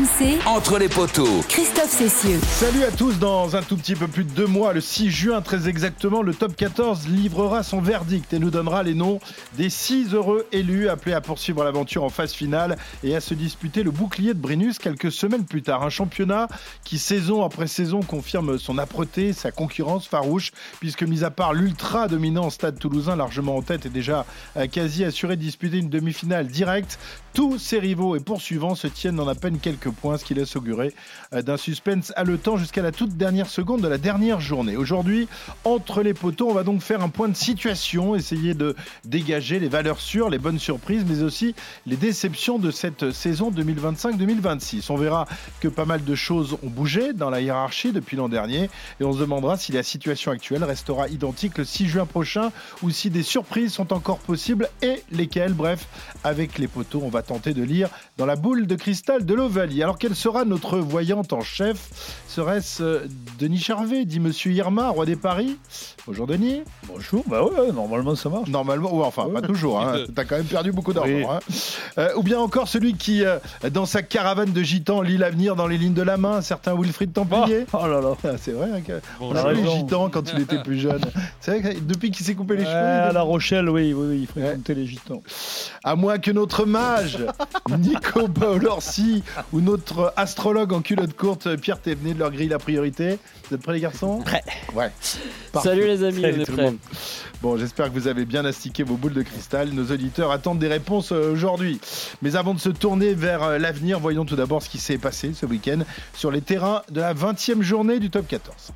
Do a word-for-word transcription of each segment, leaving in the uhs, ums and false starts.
C. Entre les poteaux. Christophe Cessieux. Salut à tous, dans un tout petit peu plus de deux mois, le six juin très exactement, le top quatorze livrera son verdict et nous donnera les noms des six heureux élus appelés à poursuivre l'aventure en phase finale et à se disputer le bouclier de Brennus quelques semaines plus tard. Un championnat qui, saison après saison, confirme son âpreté, sa concurrence farouche, puisque mis à part l'ultra dominant Stade Toulousain, largement en tête et déjà quasi assuré de disputer une demi-finale directe, tous ses rivaux et poursuivants se tiennent en à peine quelques points, ce qui laisse augurer d'un suspense haletant jusqu'à la toute dernière seconde de la dernière journée. Aujourd'hui, entre les poteaux, on va donc faire un point de situation, essayer de dégager les valeurs sûres, les bonnes surprises, mais aussi les déceptions de cette saison deux mille vingt-cinq deux mille vingt-six. On verra que pas mal de choses ont bougé dans la hiérarchie depuis l'an dernier et on se demandera si la situation actuelle restera identique le six juin prochain ou si des surprises sont encore possibles et lesquelles. Bref, avec les poteaux, on va tenter de lire dans la boule de cristal de l'Ovalie. Alors, quelle sera notre voyante en chef ? Serait-ce euh, Denis Charvet, dit Monsieur Irma, roi des paris ? Bonjour Denis. Bonjour, bah ouais, normalement ça marche. Normalement, ouais, enfin, ouais. Pas toujours, hein. T'as quand même perdu beaucoup d'argent. Oui. Hein. Euh, ou bien encore celui qui, euh, dans sa caravane de gitans, lit l'avenir dans les lignes de la main, un certain Wilfried Templier. Oh, oh là là. Ah, c'est vrai, hein, que... bon, on a vu les gitans quand il était plus jeune. C'est vrai que depuis qu'il s'est coupé les euh, cheveux. À il... La Rochelle, oui, oui, oui il fréquentait ouais. les gitans. À moins que notre mage, Nico Paolorsi, ou notre astrologue en culotte courte, Pierre Thévenet, de leur grille la priorité. Vous êtes prêts, les garçons ? Prêt. Ouais. Parfait. Salut les amis, Salut on est prêts. Bon, j'espère que vous avez bien astiqué vos boules de cristal. Nos auditeurs attendent des réponses aujourd'hui. Mais avant de se tourner vers l'avenir, voyons tout d'abord ce qui s'est passé ce week-end sur les terrains de la vingtième journée du top quatorze.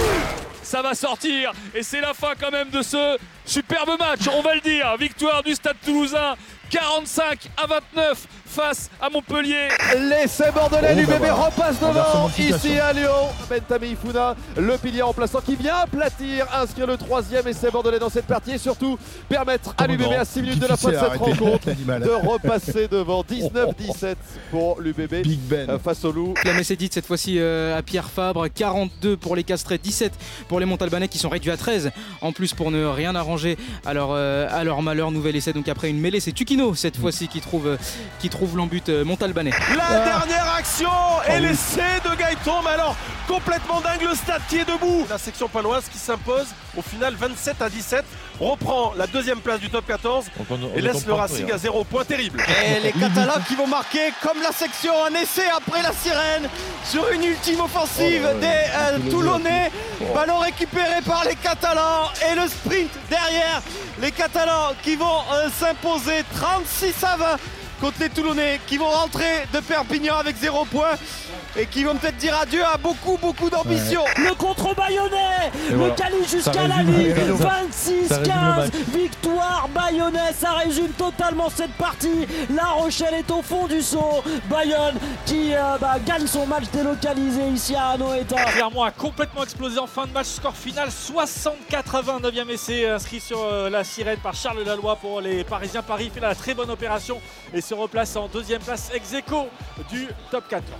Ça va sortir et c'est la fin quand même de ce superbe match, on va le dire. Victoire du Stade Toulousain, quarante-cinq à vingt-neuf face à Montpellier. L'essai bordelais, oh, l'U B B bah, bah. repasse devant ici à Lyon. Bentami Ifuna, le pilier remplaçant qui vient aplatir, inscrire le troisième essai bordelais dans cette partie et surtout permettre à l'U B B à six minutes de la fin de cette rencontre de repasser devant. Dix-neuf dix-sept pour l'U B B Big Ben face au Loup. La Messédite cette fois-ci euh, à Pierre Fabre, quarante-deux pour les Castrés, dix-sept pour les Montalbanais qui sont réduits à treize en plus pour ne rien arranger à leur, euh, à leur malheur. Nouvel essai donc après une mêlée, c'est Tukino cette fois-ci qui trouve, euh, qui trouve l'embut euh, Montalbanais. La ah. dernière action et oh, l'essai oui. de Gaëton, mais alors complètement dingue le Stade qui est debout. La section paloise qui s'impose au final vingt-sept à dix-sept, reprend la deuxième place du top quatorze on, on et laisse le Racing rien. à zéro point terrible. Et les Catalans qui vont marquer comme la section, un essai après la sirène sur une ultime offensive oh, des euh, Toulonnais. Oh. Ballon récupéré par les Catalans et le sprint derrière. Les Catalans qui vont euh, s'imposer trente-six à vingt contre les Toulonnais qui vont rentrer de Perpignan avec zéro point et qui vont peut-être dire adieu à beaucoup beaucoup d'ambition. Ouais. Le contre bayonnais, le voilà. Cali jusqu'à la ligne, vingt-six quinze, victoire bayonnais, ça résume totalement cette partie. La Rochelle est au fond du saut, Bayonne qui euh, bah, gagne son match délocalisé ici à Anoeta. Clermont a complètement explosé en fin de match, score final soixante-quatre à vingt, neuvième essai inscrit sur euh, la sirène par Charles Laloy pour les Parisiens. Paris fait la très bonne opération et se replace en deuxième place ex aequo du top quatorze.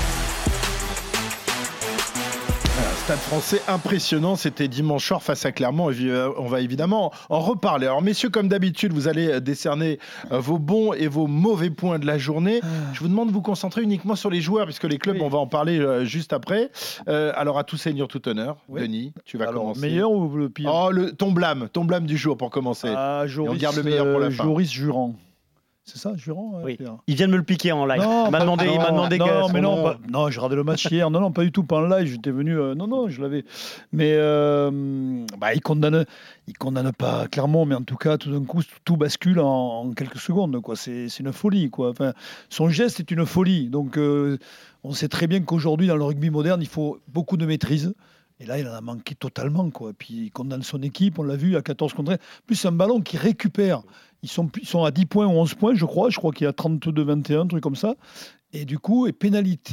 Stade français impressionnant, c'était dimanche soir face à Clermont. On va évidemment en reparler. Alors messieurs, comme d'habitude, vous allez décerner vos bons et vos mauvais points de la journée. Je vous demande de vous concentrer uniquement sur les joueurs, puisque les clubs, oui. on va en parler juste après. Euh, alors à tout seigneur, tout honneur. Oui. Denis, tu vas alors, commencer. Meilleur ou le pire ? Oh, le, ton blâme, ton blâme du jour pour commencer. Ah, Joris, et on garde le meilleur pour la fin. Joris Jurand. C'est ça, Jurand oui. Il vient de me le piquer en live. Non, il m'a demandé, non, il m'a demandé non, mais non, pas, non, j'ai regardé le match hier. Non, non, pas du tout, pas en live. J'étais venu. Euh, non, non, je l'avais. Mais euh, bah, il condamne, il condamne pas Clermont, mais en tout cas, tout d'un coup, tout bascule en, en quelques secondes. Quoi, c'est, c'est une folie, quoi. Enfin, son geste est une folie. Donc, euh, on sait très bien qu'aujourd'hui, dans le rugby moderne, il faut beaucoup de maîtrise. Et là, il en a manqué totalement, quoi. Puis il condamne son équipe, on l'a vu, à quatorze contre un. Plus un ballon qui récupère. Ils sont, ils sont à dix points ou onze points, je crois. Je crois qu'il y a trente-deux vingt et un, un truc comme ça. Et du coup, et pénalité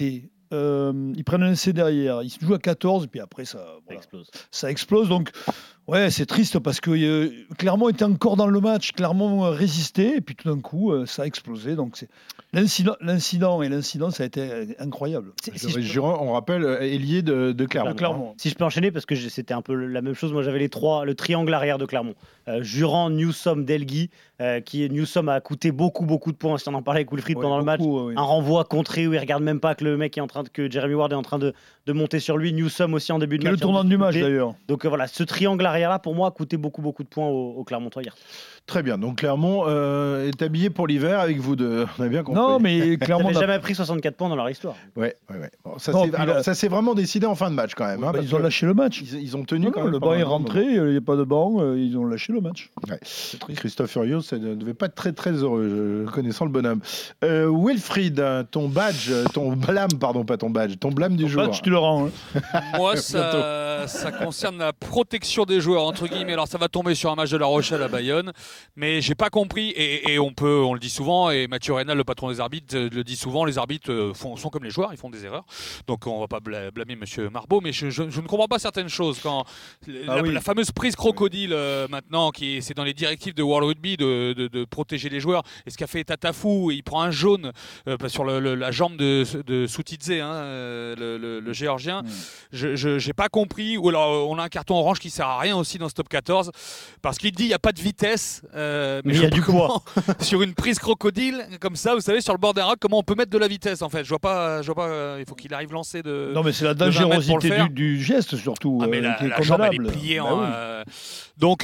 euh, ils prennent un essai derrière, ils se jouent à quatorze, et puis après, ça, voilà, ça explose. Ça explose, donc ouais, c'est triste parce que euh, Clermont était encore dans le match, Clermont euh, résistait, et puis tout d'un coup, euh, ça a explosé. Donc c'est l'incident, l'incident et l'incident, ça a été euh, incroyable. Si, si je... Jurand, on rappelle, ailier de, de Clermont. Clermont. Si je peux enchaîner, parce que c'était un peu la même chose, moi j'avais les trois, le triangle arrière de Clermont. Euh, Jurand, Newsom, Delguy, euh, qui Newsom a coûté beaucoup, beaucoup de points. Si on en parlait avec Wilfried ouais, pendant beaucoup, le match, oui. Un renvoi contré où il regarde même pas que le mec est en train de, que Jeremy Ward est en train de, de monter sur lui. Newsom aussi en début de match. Le tournant du match d'ailleurs. Donc euh, voilà, ce triangle arrière là pour moi a coûté beaucoup, beaucoup de points au, au Clermontois hier. Très bien, donc Clermont euh, est habillé pour l'hiver avec vous deux. On a bien compris. Non, mais Clermont n'a jamais pris soixante-quatre points dans leur histoire. Ouais, ouais, ouais. Bon, ça, non, alors, là... ça s'est vraiment décidé en fin de match quand même. Oui, hein, bah, ils ont lâché le match. Ils, ils ont tenu non, quand même. Le banc est rentré, il n'y a pas de banc, ils ont lâché le match. Ouais. Christophe Furios, ça ne devait pas être très très heureux, connaissant le bonhomme. Euh, Wilfried, ton badge, ton blâme, pardon, pas ton badge, ton blâme du ton jour. Badge, tu le rends. Hein. Moi, ça, ça concerne la protection des joueurs entre guillemets. Alors, ça va tomber sur un match de La Rochelle à Bayonne, mais j'ai pas compris. Et, et on peut, on le dit souvent, et Mathieu Reynal, le patron des arbitres, le dit souvent. Les arbitres font, sont comme les joueurs, ils font des erreurs. Donc, on va pas blâmer Monsieur Marbeau, mais je, je, je ne comprends pas certaines choses. Quand ah la, oui. la fameuse prise crocodile euh, maintenant, qui est, c'est dans les directives de World Rugby de, de, de protéger les joueurs. Et ce qu'a fait Tatafou, il prend un jaune euh, sur le, le, la jambe de, de Soutidze, hein, euh, le, le, le géorgien. Mmh. Je n'ai pas compris. Ou alors, on a un carton orange qui sert à rien aussi dans ce top quatorze, parce qu'il dit il n'y a pas de vitesse. Euh, mais il y a du poids. Sur une prise crocodile, comme ça, vous savez, sur le bord d'un roc, comment on peut mettre de la vitesse en fait. Je vois pas, je vois pas. Euh, il faut qu'il arrive lancé de. Non, mais c'est la dangerosité du, du geste surtout. Ah, mais euh, la, qui est la jambe elle est pliée. Bah en, oui. euh, donc,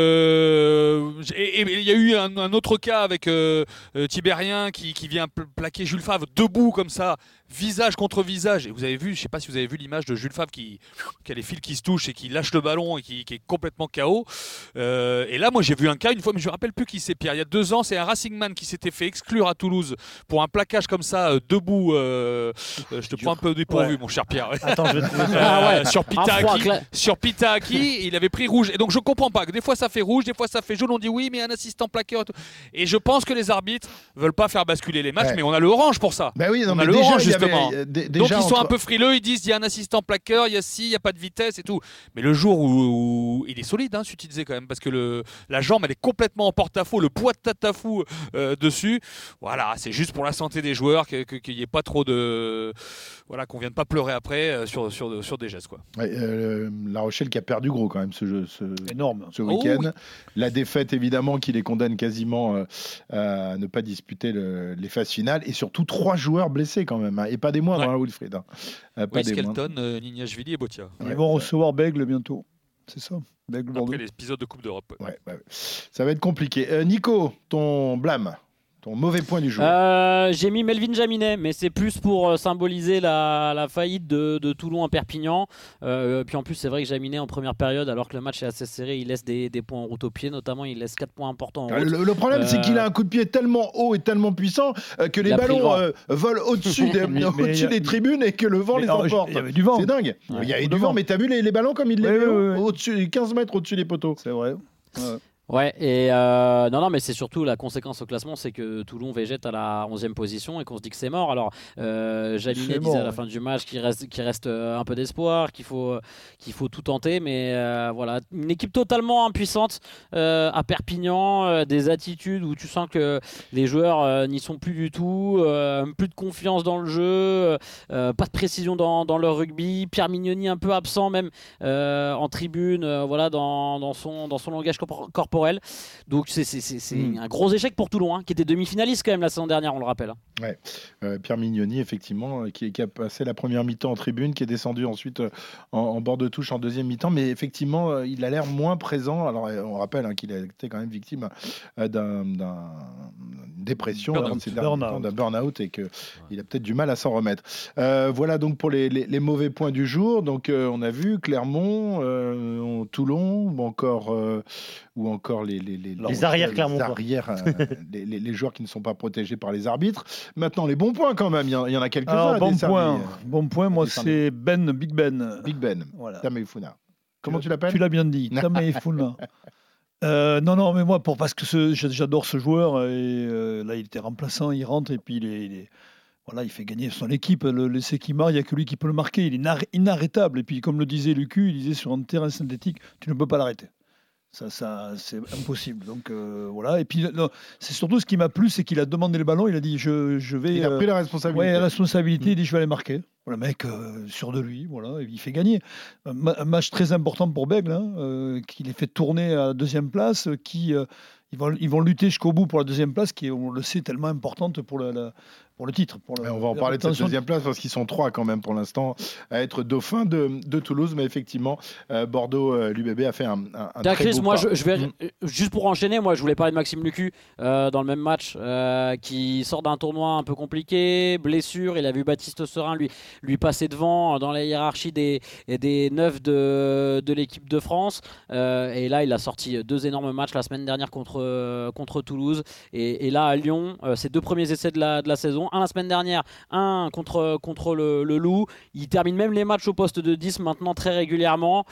euh, et il y a eu un, un autre cas avec euh, Tibérien qui, qui vient plaquer Jules Favre debout comme ça, visage contre visage. Et vous avez vu, je sais pas si vous avez vu l'image de Jules Favre qui, qui a les fils qui se touchent et qui lâche le ballon et qui, qui est complètement K O. Euh, et là, moi, j'ai vu un cas une fois, mais je me rappelle plus qui c'est, Pierre. Il y a deux ans, c'est un Racing Man qui s'était fait exclure à Toulouse pour un plaquage comme ça, euh, debout. Euh, euh, je te prends un peu dépourvu, ouais. mon cher Pierre. Attends, je vais te faire... ah ouais. Sur Pitaki, sur Pitaki, il avait pris rouge. Et donc, je comprends pas que des fois ça fait rouge, des fois ça fait jaune. On dit oui, mais un assistant plaqueur. Et je pense que les arbitres veulent pas faire basculer les matchs, ouais. mais on a le orange pour ça. Bah oui, non, on mais a le déjà, orange justement. Avait, d- donc ils sont entre... un peu frileux, ils disent il y a un assistant plaqueur, il y a ci, il y a pas de vitesse et tout. Mais le jour où, où il est solide, hein, Soutidze quand même, parce que le, la jambe elle est complètement en porte-à-faux, le poids de Tatafou euh, dessus. Voilà, c'est juste pour la santé des joueurs que, que, qu'il n'y ait pas trop de, voilà, qu'on vienne pas pleurer après euh, sur, sur, sur des gestes quoi. Ouais, euh, La Rochelle qui a perdu gros quand même ce jeu, ce, énorme, ce week-end. Oh, oui. La défaite évidemment qui les condamne quasiment euh, à ne pas disputer le, les phases finales et surtout trois joueurs blessés quand même, hein, et pas des moindres, ouais. hein, Wilfried. Hein. Euh, pas oui, des Skelton, euh, Nignashvili et Botia. Ils ouais, vont ouais. recevoir Bègle bientôt, c'est ça. Bègle après l'épisode de Coupe d'Europe. Ouais, ouais. Ça va être compliqué. Euh, Nico, ton blâme. Ton mauvais point du jour. Euh, j'ai mis Melvin Jaminet, mais c'est plus pour euh, symboliser la, la faillite de, de Toulon à Perpignan. Euh, puis en plus, c'est vrai que Jaminet en première période, alors que le match est assez serré, il laisse des, des points en route au pied, notamment il laisse quatre points importants en route. Le, le problème, euh... c'est qu'il a un coup de pied tellement haut et tellement puissant euh, que les ballons euh, volent au-dessus, des, mais, au-dessus mais, des tribunes et que le vent les emporte. Il y avait du vent. C'est dingue. Ouais, il y avait du vent, vent, mais t'as vu les, les ballons comme il les met au-dessus, quinze mètres au-dessus des poteaux. C'est vrai. Ouais. Ouais, et euh, non, non, mais c'est surtout la conséquence au classement, c'est que Toulon végète à la onzième position et qu'on se dit que c'est mort. Alors, euh, Jaminet disait à la fin du match qu'il reste, qu'il reste un peu d'espoir, qu'il faut, qu'il faut tout tenter, mais euh, voilà, une équipe totalement impuissante euh, à Perpignan, euh, des attitudes où tu sens que les joueurs euh, n'y sont plus du tout, euh, plus de confiance dans le jeu, euh, pas de précision dans, dans leur rugby. Pierre Mignoni un peu absent même euh, en tribune, euh, voilà, dans, dans, son, dans son langage corporel. Donc c'est, c'est, c'est, c'est mmh. un gros échec pour Toulon, hein, qui était demi-finaliste quand même la saison dernière, on le rappelle. Ouais. Euh, Pierre Mignoni, effectivement, qui, qui a passé la première mi-temps en tribune, qui est descendu ensuite euh, en, en bord de touche en deuxième mi-temps, mais effectivement, euh, il a l'air moins présent. Alors on rappelle hein, qu'il a été quand même victime euh, d'un, d'un, d'une dépression, burn-out, ces derniers temps, d'un burn-out, et qu'il ouais. a peut-être du mal à s'en remettre. Euh, voilà donc pour les, les, les mauvais points du jour. Donc euh, on a vu Clermont, euh, Toulon, ou encore... Euh, ou encore les, les, les, les arrières, Clermont, les, arrières euh, les, les, les joueurs qui ne sont pas protégés par les arbitres. Maintenant, les bons points quand même, il y en, il y en a quelques-uns. Alors, à bon décerner, point, euh, bon point, moi c'est Ben, Big Ben. Big Ben, voilà. Tameifuna. Comment tu l'appelles ? Tu l'as bien dit, Tameifuna. euh, non, non, mais moi, pour, parce que ce, j'adore ce joueur, et euh, là il était remplaçant, il rentre, et puis il est... Il est Voilà, il fait gagner son équipe. Le l'essai qui marque, il n'y a que lui qui peut le marquer. Il est inarrêtable. Et puis, comme le disait Lucu, il disait sur un terrain synthétique, tu ne peux pas l'arrêter. Ça, ça, c'est impossible. Donc euh, voilà. Et puis, non, c'est surtout ce qui m'a plu, c'est qu'il a demandé le ballon. Il a dit, je, je vais. Il a pris la responsabilité. Oui, la responsabilité. Mmh. Il dit, je vais aller marquer. Le mec, euh, sûr de lui, voilà, il fait gagner. Un, ma- un match très important pour Bègle, hein, euh, qui les fait tourner à la deuxième place, qui euh, ils vont, ils vont lutter jusqu'au bout pour la deuxième place, qui est, on le sait, tellement importante pour la, la pour le titre. Pour le, on va en parler de cette deuxième place parce qu'ils sont trois quand même pour l'instant à être dauphins de, de Toulouse, mais effectivement euh, Bordeaux, euh, l'U B B a fait un, un, un très Chris, beau moi pas. je, je vais Mmh. juste pour enchaîner, moi je voulais parler de Maxime Lucu euh, dans le même match, euh, qui sort d'un tournoi un peu compliqué, blessure. Il a vu Baptiste Serin lui lui passer devant dans la hiérarchie des des neufs de de l'équipe de France, euh, et là il a sorti deux énormes matchs la semaine dernière contre euh, contre Toulouse, et, et là à Lyon, euh, ses deux premiers essais de la de la saison, un la semaine dernière, un contre, contre le, le Loup. Il termine même les matchs au poste de dix maintenant très régulièrement.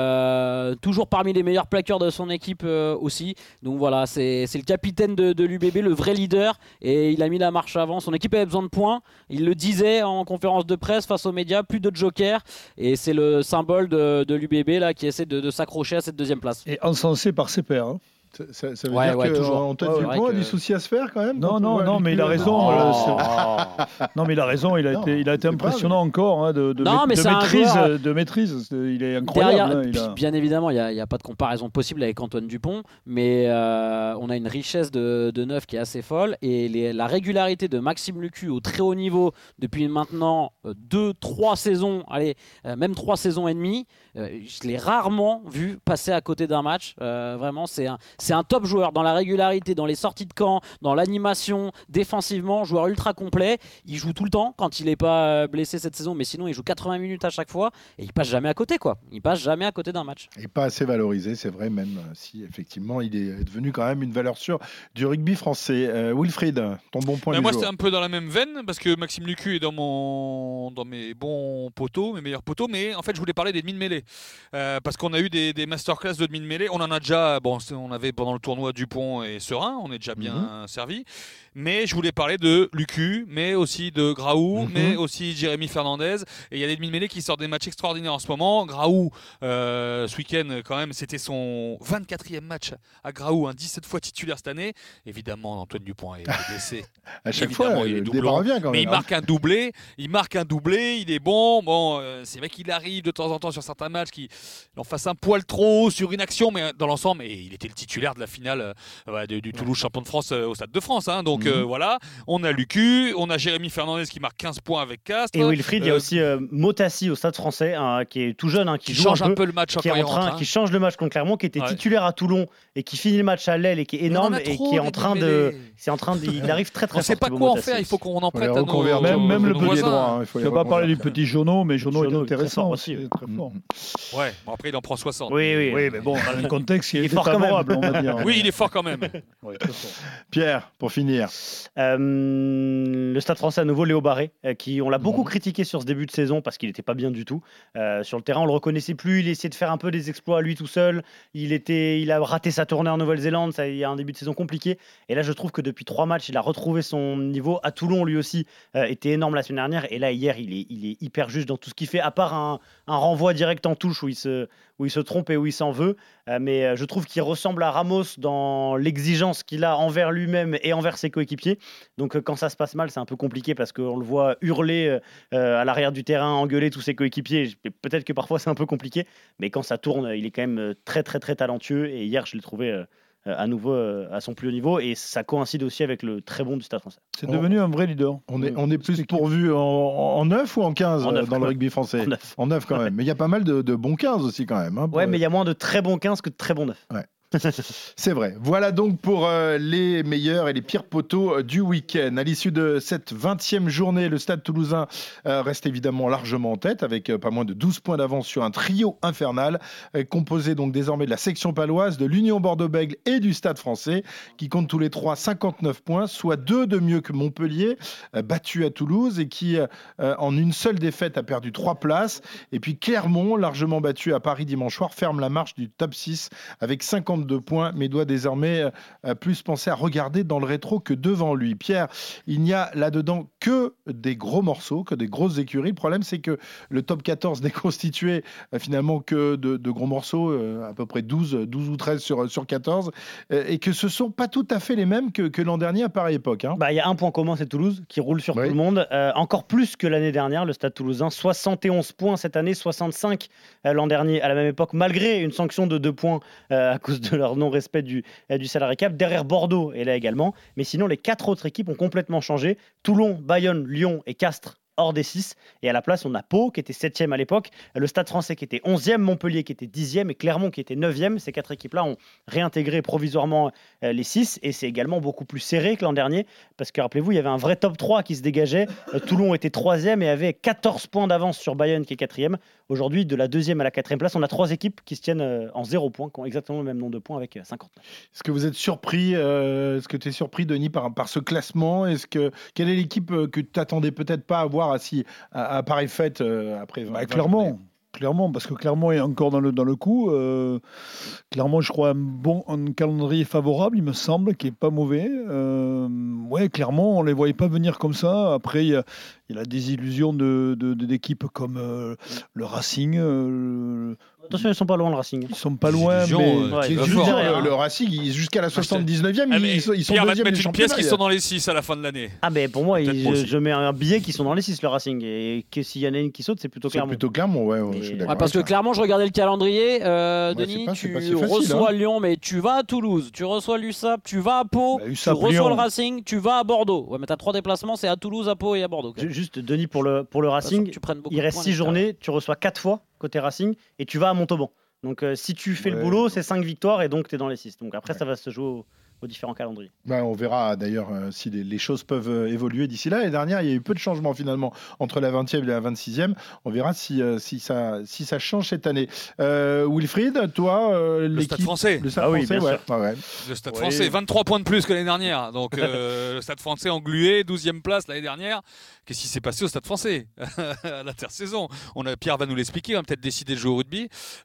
Euh, toujours parmi les meilleurs plaqueurs de son équipe euh, aussi. Donc voilà, c'est, c'est le capitaine de, de l'U B B, le vrai leader. Et il a mis la marche avant. Son équipe avait besoin de points. Il le disait en conférence de presse face aux médias, plus de joker. Et c'est le symbole de, de l'U B B là, qui essaie de, de s'accrocher à cette deuxième place. Et encensé par ses pairs. Hein. Ça, ça, ça veut Ouais, dire ouais, qu'en tête ouais, du ouais, point, que... a des soucis à se faire quand même. Non, non, non, mais il a raison. Oh. euh, c'est... non, mais il a raison. Il a Non, été, il a été c'est impressionnant pas, mais... encore hein, de, de, non, mé- mais de, c'est un maîtrise, joueur... de maîtrise. Il est incroyable. Derrière, hein, il a... Bien évidemment, il n'y a, a pas de comparaison possible avec Antoine Dupont, mais euh, on a une richesse de, de neuf qui est assez folle. Et les, la régularité de Maxime Lucu au très haut niveau depuis maintenant deux, trois saisons, allez, euh, même trois saisons et demie. Euh, je l'ai rarement vu passer à côté d'un match. Euh, vraiment, c'est un, c'est un top joueur dans la régularité, dans les sorties de camp, dans l'animation, défensivement, joueur ultra complet. Il joue tout le temps quand il n'est pas blessé cette saison, mais sinon il joue quatre-vingts minutes à chaque fois et il passe jamais à côté, quoi. Il passe jamais à côté d'un match. Et pas assez valorisé, c'est vrai, même si effectivement il est devenu quand même une valeur sûre du rugby français. Euh, Wilfried, ton bon point Mais du moi, jour. c'était un peu dans la même veine parce que Maxime Lucu est dans mon, dans mes bons poteaux, mes meilleurs poteaux. Mais en fait, je voulais parler des demi de mêlée euh, parce qu'on a eu des, des masterclass de demi de mêlée. On en a déjà, bon, on avait pendant le tournoi Dupont et Serin, on est déjà bien mm-hmm. servi. Mais je voulais parler de Lucu, mais aussi de Graou, mm-hmm. mais aussi Jérémy Fernandez. Et il y a des demi de mêlée qui sortent des matchs extraordinaires en ce moment. Graou, euh, ce week-end, quand même, c'était son vingt-quatrième match à Graou, hein, dix-sept fois titulaire cette année. Évidemment, Antoine Dupont est blessé. À chaque Évidemment, fois, il est le doublant, revient quand même. mais il marque un doublé. Il marque un doublé. Il est bon. Bon, euh, c'est vrai qu'il arrive de temps en temps sur certains matchs qui en fassent un poil trop sur une action, mais dans l'ensemble, et il était le titulaire de la finale euh, du, du Toulouse champion de France euh, au Stade de France. Hein, donc mm-hmm. euh, voilà, on a Lucu, on a Jérémy Fernandez qui marque quinze points avec Castres. Et Wilfried, euh, il y a aussi euh, Motassi au Stade Français, hein, qui est tout jeune, hein, qui, qui joue change un peu, un peu le match, qui, est en train, hein. qui change le match contre Clermont, qui était ouais. titulaire à Toulon et qui finit le match à l'aile et qui est énorme et qui est en train de, c'est en train de, il arrive très très fort. On ne sait pas quoi en faire. Il faut qu'on en prête à nos, même, nos, même nos le petit droit. Hein, je ne vais pas parler du petit Jono, mais Jono est intéressant aussi. Très fort. Ouais. Bon, après il en prend soixante. Oui, oui, oui, mais bon, dans le contexte, il est fort favorable, on va dire. Oui, il est fort quand même. Ouais, Pierre, pour finir. Euh, le Stade Français à nouveau, Léo Barré, euh, qui on l'a beaucoup mmh. critiqué sur ce début de saison parce qu'il n'était pas bien du tout. Euh, sur le terrain, on le reconnaissait plus. Il essayait de faire un peu des exploits lui tout seul. Il était, il a raté sa tournée en Nouvelle-Zélande. Ça, il y a un début de saison compliqué. Et là, je trouve que depuis trois matchs, il a retrouvé son niveau. À Toulon, lui aussi, euh, était énorme la semaine dernière. Et là, hier, il est, il est hyper juste dans tout ce qu'il fait, à part un, un renvoi direct en touche où il se, où il se trompe et où il s'en veut. Euh, mais euh, je trouve qu'il ressemble à Ramos dans l'exigence qu'il a envers lui-même et envers ses coéquipiers. Donc euh, quand ça se passe mal, c'est un peu compliqué parce qu'on le voit hurler euh, à l'arrière du terrain, engueuler tous ses coéquipiers. Peut-être que parfois c'est un peu compliqué, mais quand ça tourne, il est quand même très très très talentueux. Et hier, je l'ai trouvé euh, à nouveau euh, à son plus haut niveau, et ça coïncide aussi avec le très bon du Stade Français. C'est on, devenu un vrai leader. On est, on est plus pourvu en, en neuf ou en quinze en neuf, dans le rugby français. En neuf. En neuf quand même. Mais il y a pas mal de, de bons quinze aussi quand même. Hein, ouais, mais il y a moins de très bons quinze que de très bons neuf. Ouais. C'est vrai. Voilà donc pour euh, les meilleurs et les pires poteaux euh, du week-end. À l'issue de cette vingtième journée, le Stade Toulousain euh, reste évidemment largement en tête avec euh, pas moins de douze points d'avance sur un trio infernal euh, composé donc désormais de la section paloise, de l'Union Bordeaux-Bègles et du Stade Français qui comptent tous les trois cinquante-neuf points, soit deux de mieux que Montpellier, euh, battu à Toulouse et qui euh, en une seule défaite a perdu trois places. Et puis Clermont, largement battu à Paris dimanche soir, ferme la marche du top six avec cinquante soixante-deux points, mais doit désormais euh, plus penser à regarder dans le rétro que devant lui. Pierre, il n'y a là-dedans que des gros morceaux, que des grosses écuries. Le problème, c'est que le top quatorze n'est constitué euh, finalement que de, de gros morceaux, euh, à peu près douze, douze ou treize sur, sur quatorze, euh, et que ce ne sont pas tout à fait les mêmes que, que l'an dernier à pareille époque. Hein. Bah, y a un point commun, c'est Toulouse, qui roule sur Oui. tout le monde. Euh, encore plus que l'année dernière, le Stade Toulousain. soixante et onze points cette année, soixante-cinq euh, l'an dernier à la même époque, malgré une sanction de deux points euh, à cause de leur non-respect du, euh, du salary cap. Derrière Bordeaux est là également. Mais sinon, les quatre autres équipes ont complètement changé. Toulon, Bayonne, Lyon et Castres hors des six. Et à la place, on a Pau qui était septième à l'époque, le Stade Français qui était onzième, Montpellier qui était dixième et Clermont qui était neuvième. Ces quatre équipes-là ont réintégré provisoirement euh, les six et c'est également beaucoup plus serré que l'an dernier parce que rappelez-vous, il y avait un vrai top trois qui se dégageait. Euh, Toulon était troisième et avait quatorze points d'avance sur Bayonne qui est quatrième. Aujourd'hui, de la deuxième à la quatrième place, on a trois équipes qui se tiennent euh, en zéro point, qui ont exactement le même nombre de points avec euh, cinquante-neuf. Est-ce que vous êtes surpris, euh, est-ce que tu es surpris, Denis, par, par ce classement? Est-ce que, quelle est l'équipe euh, que tu t'attendais peut-être pas à voir à, si, à, à pareille fête euh, après vingt, bah, vingt Clermont. journées? Clermont, parce que Clermont est encore dans le, dans le coup. Euh, Clermont, je crois, un bon un calendrier favorable, il me semble, qui n'est pas mauvais. Euh, ouais, Clermont, on ne les voyait pas venir comme ça. Après, il y a, il y a la désillusion de, de, de, d'équipes comme euh, le Racing. Euh, Attention, ils ne sont pas loin, le Racing. Ils ne sont pas loin, mais... Euh, Ouais, c'est juste juste derrière, le, hein. le Racing, ils- jusqu'à la soixante-dix-neuvième, Ah, ils, mais ils sont, ils sont Pierre va te deuxième mettre du une pièce championnat. qu'ils sont dans les six à la fin de l'année. Ah ben pour moi, Peut-être il- pas je, aussi. je mets un billet qui sont dans les six, le Racing. Et que s'il y en a une qui saute, c'est plutôt C'est Clermont. plutôt Clermont, ouais, ouais, Et- je suis Ouais, d'accord. Ouais, parce que avec ça. clairement, je regardais le calendrier. euh, Ouais, Denis, c'est pas- c'est tu pas si facile, reçois hein. Lyon, mais tu vas à Toulouse, tu reçois l'U S A P, tu vas à Pau, Bah, U S A P, tu reçois Lyon. le Racing, tu vas à Bordeaux. Ouais, mais t'as trois déplacements, c'est à Toulouse, à Pau et à Bordeaux. Ju- Juste, Denis, pour le, pour le Pas sûr Racing, que tu prennes beaucoup il de reste points six à l'extérieur. journées, tu reçois quatre fois côté Racing et tu vas à Montauban. Donc euh, si tu fais le Ouais. boulot, c'est cinq victoires et donc tu es dans les six. Donc après, ça va se jouer au- aux différents calendriers. Ben, on verra d'ailleurs euh, si les, les choses peuvent euh, évoluer d'ici là. L'année dernière, il y a eu peu de changements finalement entre la vingtième et la vingt-sixième. On verra si, euh, si, ça, si ça change cette année. Euh, Wilfried, toi, euh, Le l'équipe- Stade français. Le Stade Ah oui, français, bien ouais. sûr. Ah ouais. Le Stade Oui. français, vingt-trois points de plus que l'année dernière. Donc euh, le Stade français englué, douzième place l'année dernière. Qu'est-ce qui s'est passé au Stade français à l'intersaison? On a Pierre va nous l'expliquer, on va peut-être décider de jouer au rugby.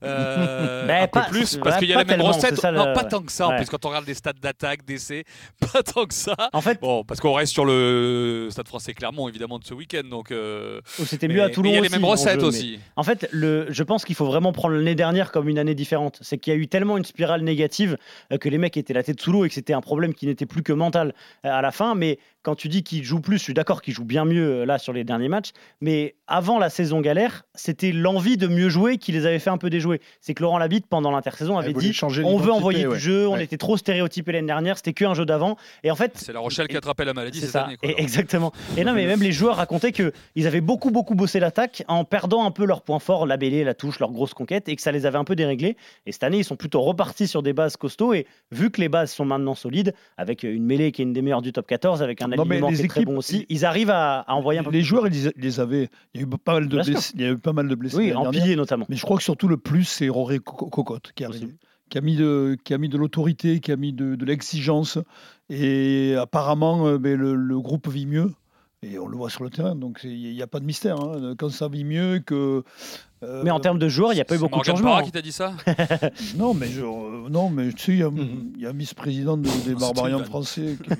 Euh, Ben, un peu pas- plus, ouais, parce qu'il y a pas les mêmes tellement, recettes. c'est ça, non, le- pas tant que ça. En ouais. plus, quand on regarde les stades d'attaque, d'essai, pas tant que ça. En fait, Bon, parce qu'on reste sur le Stade français Clermont évidemment de ce week-end. Donc euh, c'était mais- mieux à mais Toulon il y a les aussi, mêmes en recettes jeu, mais- aussi. En fait, le, je pense qu'il faut vraiment prendre l'année dernière comme une année différente. C'est qu'il y a eu tellement une spirale négative euh, que les mecs étaient la tête sous l'eau et que c'était un problème qui n'était plus que mental euh, à la fin. Mais quand tu dis qu'ils jouent plus, je suis d'accord qu'ils jouent bien mieux euh, là sur les derniers matchs. Mais avant la saison galère, c'était l'envie de mieux jouer qui les avait fait un peu déjouer. C'est que Laurent Labitte, pendant l'intersaison, avait Elle voulait dit changer on veut l'identité, envoyer ouais. du jeu, on Ouais. était trop stéréotypé l'année dernière, c'était qu'un jeu d'avant. Et en fait, C'est La Rochelle qui attrapait la maladie c'est cette ça, année. quoi, et- alors. exactement. Et non, mais même les joueurs racontaient qu'ils avaient beaucoup, beaucoup bossé l'attaque en perdant un peu leurs points forts, la mêlée, la touche, leur grosse conquête, et que ça les avait un peu déréglés. Et cette année, ils sont plutôt repartis sur des bases costauds. Et vu que les bases sont maintenant solides, avec une mêlée qui est une des meilleures du top quatorze, avec un Non, mais alignement les qui est très équipes- bon aussi, ils arrivent à, à envoyer un peu Les plus. joueurs, ils les- ils les avaient. Il y a eu pas mal de Bien sûr. blessés. Il y a eu pas mal de blessés. Oui, l'année en dernière. pilier notamment. Mais je crois que surtout le plus, c'est Roré Co- Cocotte qui arrive. Possible. Qui a mis de, qui a mis de l'autorité, qui a mis de, de l'exigence. Et apparemment, euh, ben, le, le groupe vit mieux. Et on le voit sur le terrain. Donc il n'y a pas de mystère. hein. Quand ça vit mieux que. euh, Mais en termes de joueurs, il n'y a pas eu C'est beaucoup de Morgan changements. Parra hein. qui t'a dit ça? Non, mais, je, euh, non, mais tu sais, il y a, Mhm. il y a un vice-président de- des c'était Barbarians une vanne. français. Qui...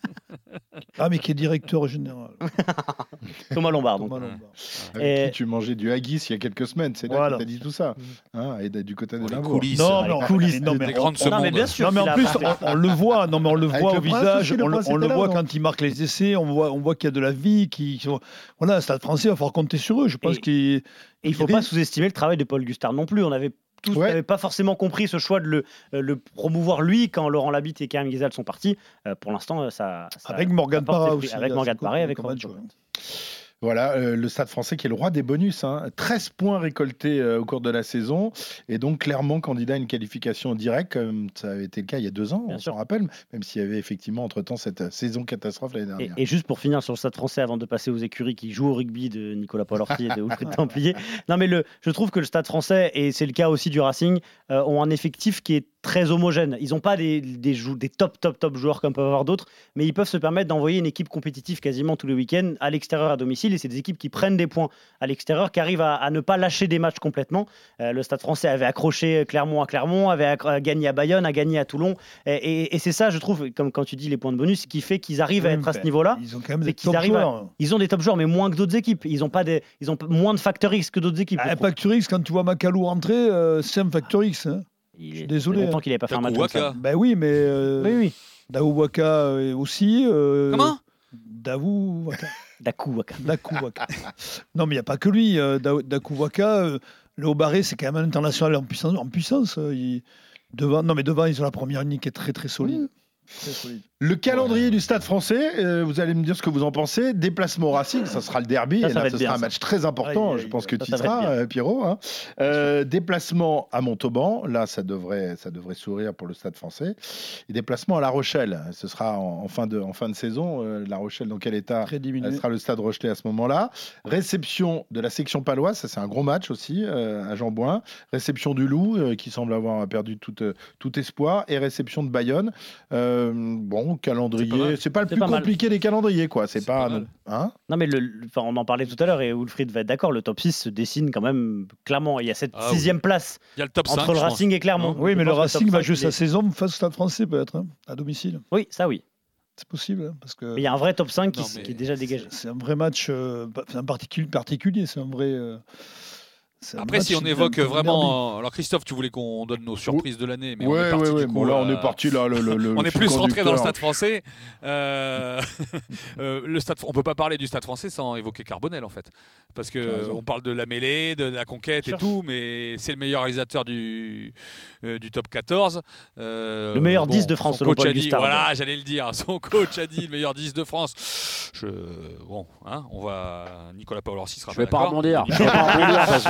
ah, mais qui est directeur général. Thomas Lombard. donc. Thomas Lombard. Avec Et- qui tu mangeais du haggis il y a quelques semaines. C'est là Voilà. que tu as dit tout ça. Hein, et du côté de Pour les Limbourg. coulisses. Non, les mais on- coulisses non, des- mais des on- grandes Non, mais bien secondes. sûr. Non, mais qu'il en a plus, apporté. on, on le voit. Non, mais on le Avec voit le au prince visage. aussi, le on le, prince on le était là, voit non quand il marque les essais. On voit, on voit qu'il y a de la vie. Qui, qui- voilà, Stade Français, il va falloir compter sur eux. Je pense Et- qu'il. Et il ne faut Il pas risque- sous-estimer le travail de Paul Gustard non plus. On avait tous Ouais. n'avaient pas forcément compris ce choix de le, euh, le promouvoir lui quand Laurent Labitte et Karim Ghezal sont partis. Euh, pour l'instant, euh, ça, ça Avec Morgan ça porte Parra ses fruits. aussi. Avec là, Morgan c'est Parra et cool, avec comme Romain match, Cohen. ouais. Voilà, euh, le Stade français qui est le roi des bonus. Hein. treize points récoltés euh, au cours de la saison. Et donc, clairement, candidat à une qualification directe, comme ça avait été le cas il y a deux ans, Bien on sûr. s'en rappelle, même s'il y avait effectivement entre-temps cette euh, saison catastrophe l'année Et, dernière. et juste pour finir sur le Stade français, avant de passer aux écuries qui jouent au rugby de Nicolas Paul-Ortiz et de Wilfried Templier, non mais le, je trouve que le Stade français, et c'est le cas aussi du Racing, euh, ont un effectif qui est très homogène. Ils n'ont pas des, des, jou- des top, top, top joueurs comme peuvent avoir d'autres, mais ils peuvent se permettre d'envoyer une équipe compétitive quasiment tous les week-ends à l'extérieur, à domicile. Et c'est des équipes qui prennent des points à l'extérieur, qui arrivent à, à ne pas lâcher des matchs complètement. Euh, le Stade français avait accroché Clermont à Clermont, avait acc- gagné à Bayonne, a gagné à Toulon. Et, et, et c'est ça, je trouve, comme quand tu dis les points de bonus, qui fait qu'ils arrivent à être à ce niveau-là. Ils ont quand même C'est des qu'ils top arrivent à- joueurs. Ils ont des top joueurs, mais moins que d'autres équipes. Ils ont, pas des, ils ont moins de facteurs X que d'autres équipes. je Ah, trouve. Factor X, quand tu vois Macalou rentrer, euh, c'est un Factor X. Hein. Il Je suis est- désolé, ça fait longtemps hein. qu'il n'avait pas fait un match comme ça. Waka. Ben oui, mais euh, Oui, oui. Daou Waka euh, aussi. euh, Comment Davou Waka. Dakou Waka. Dakou Waka. Non, mais il n'y a pas que lui. euh, Da- Dakou Waka, euh, le Haut-Barré, c'est quand même un international en puissance. En puissance euh, il- devant, non, mais devant, ils ont la première ligne qui est très, très solide. Très solide. Le calendrier du Stade français, euh, vous allez me dire ce que vous en pensez. Déplacement au Racing, ça sera le derby. Ça, et ça là, va ce être sera bien, un ça. match très important. Aïe, aïe, je pense que ça, tu ça y va être seras, bien. euh, Pierrot. Hein. Euh, déplacement à Montauban. Là, ça devrait, ça devrait sourire pour le Stade français. Et déplacement à La Rochelle. Ce sera en, en fin, de, en fin de saison. Euh, La Rochelle, dans quel état Très diminué. elle sera le Stade Rochelais à ce moment-là. Réception de la section paloise. Ça, c'est un gros match aussi euh, à Jean-Bouin. Réception du Loup, euh, qui semble avoir perdu tout, euh, tout espoir. Et réception de Bayonne. Euh, bon, calendrier. C'est pas le C'est plus pas mal. compliqué des calendriers, quoi. C'est C'est pas. pas mal. Hein Non, mais le, le- enfin, on en parlait tout à l'heure et Wilfried va être d'accord. Le top six se dessine quand même clairement. Il y a cette Ah oui. sixième place Il y a le top cinq. entre le je pense. Racing et Clermont. Oui, Je mais le pense que Racing top va cinq, jouer il sa est- saison face au Stade français, peut-être, hein, à domicile. Oui, ça oui. C'est possible. hein, parce que Mais il y a un vrai top cinq qui, Non, s- mais qui est déjà dégagé. c'est un vrai match euh, bah, c'est un particule- particulier. C'est un vrai. euh, c'est un Après, match si on d'un- évoque d'un derby. vraiment. Alors, Christophe, tu voulais qu'on donne nos surprises de l'année, mais on est Ouais, parti ouais, ouais. du Bon, coup, là, on euh, est parti là. Le, le, le On est fil plus rentré dans le conducteur. Stade français. Euh, euh, le stade, on peut pas parler du Stade français sans évoquer Carbonel en fait, parce que T'as raison. on parle de la mêlée, de la conquête Sûr. et tout, mais c'est le meilleur réalisateur du euh, du top quatorze. Euh, Le meilleur dix de France, son selon coach Paul a dit, Gustave. voilà, j'allais le dire. Son coach a dit le meilleur dix de France. Je, bon, hein, on va. Nicolas Paolorsi sera Je vais pas pas d'accord. rebondir. Je vais pas rebondir parce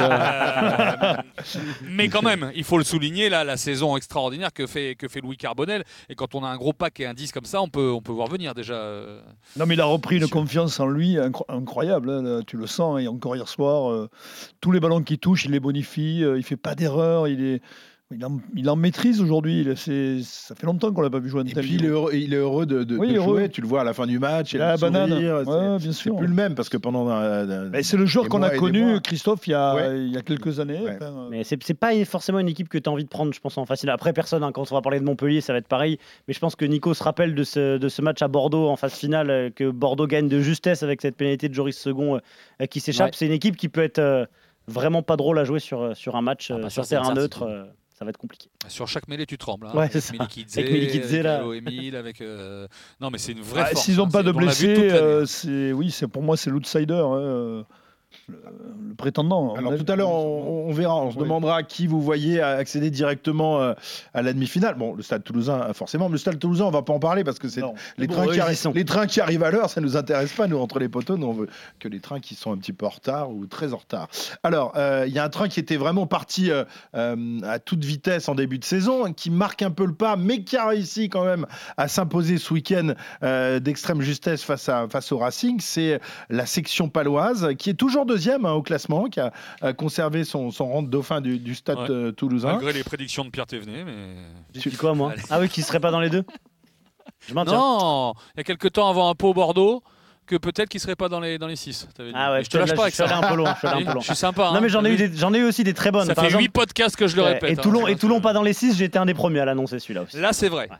que. Euh, mais quand même, il faut le souligner, là, la saison extraordinaire que fait, que fait Louis Carbonel. Et quand on a un gros pack et un dix comme ça, on peut, on peut voir venir déjà. euh, Non, mais il a repris une Monsieur. confiance en lui incro- incroyable. hein, là, tu le sens. Et encore hier soir, euh, tous les ballons qu'il touche, il les bonifie. euh, il fait pas d'erreur. Il est. Il en, il en maîtrise aujourd'hui. Il est- c'est- Ça fait longtemps qu'on l'a pas vu jouer un Et tel puis il est niveau. heureux, il est heureux de, de, Oui, de heureux. jouer. Tu le vois à la fin du match. Il a la banane. sourire, c'est- Ouais, bien C'est sûr. plus le même parce que pendant. euh, Mais c'est le joueur des qu'on mois a et des connu, mois. Christophe, il y a, Ouais. il y a quelques années. Ouais. Enfin, euh, Mais c'est c'est pas forcément une équipe que tu as envie de prendre, je pense, en facile. Après, personne, hein, quand on va parler de Montpellier, ça va être pareil. Mais je pense que Nico se rappelle de ce, de ce match à Bordeaux en phase finale, euh, que Bordeaux gagne de justesse avec cette pénalité de Joris Second euh, qui s'échappe. Ouais. C'est une équipe qui peut être euh, vraiment pas drôle à jouer sur, euh, sur un match, Ah euh, bah, sur ça, c'est une terrain certitude. neutre. euh, ça va être compliqué. Sur chaque mêlée, tu trembles. Hein, Ouais, avec c'est ça. Milikidze, Avec Milikidze, avec là. Allo Emile, avec. euh, Non, mais c'est une vraie bah, force. S'ils n'ont hein, pas c'est- de on l'a vu blessés, toute l'année. euh, c'est oui, c'est pour moi c'est l'outsider, hein, euh, le, le prétendant. Alors On a- tout à l'heure, on, on verra, on se Oui. demandera qui vous voyez accéder directement euh, à la demi-finale. Bon, le Stade Toulousain, euh, forcément, mais le Stade Toulousain, on va pas en parler parce que c'est Non. les, Bon, trains eux, qui ils y arri- sont. les trains qui arrivent à l'heure, ça nous intéresse pas, nous, entre les poteaux, nous, on veut que les trains qui sont un petit peu en retard ou très en retard. Alors, euh, il y a un train qui était vraiment parti euh, euh, à toute vitesse en début de saison, qui marque un peu le pas, mais qui a réussi quand même à s'imposer ce week-end euh, d'extrême justesse face, à, face au Racing. C'est la section paloise, qui est toujours deuxième hein, au classement, qui a, a conservé son, son rang de dauphin du, du Stade Ouais. euh, toulousain. Malgré les prédictions de Pierre Thévenet, mais. J'ai dit quoi, moi Allez. Ah oui, qui serait pas dans les deux Je maintiens. Non, il y a quelques temps avant un pot Bordeaux, que peut-être qu'il serait pas dans les dans les six. t'avais dit. Ah ouais, Et je te lâche là, pas avec je suis ça. allé un peu loin. Je suis allé un Oui, peu loin. je suis sympa. Non, hein, mais j'en ai, eu t'as vu des- j'en ai eu aussi des très bonnes. Ça Par fait exemple, huit podcasts que je le euh, répète. Et hein, Toulon, tu vois, et Toulon tu- pas dans les six, j'ai été un des premiers à l'annoncer celui-là aussi. Là, c'est vrai.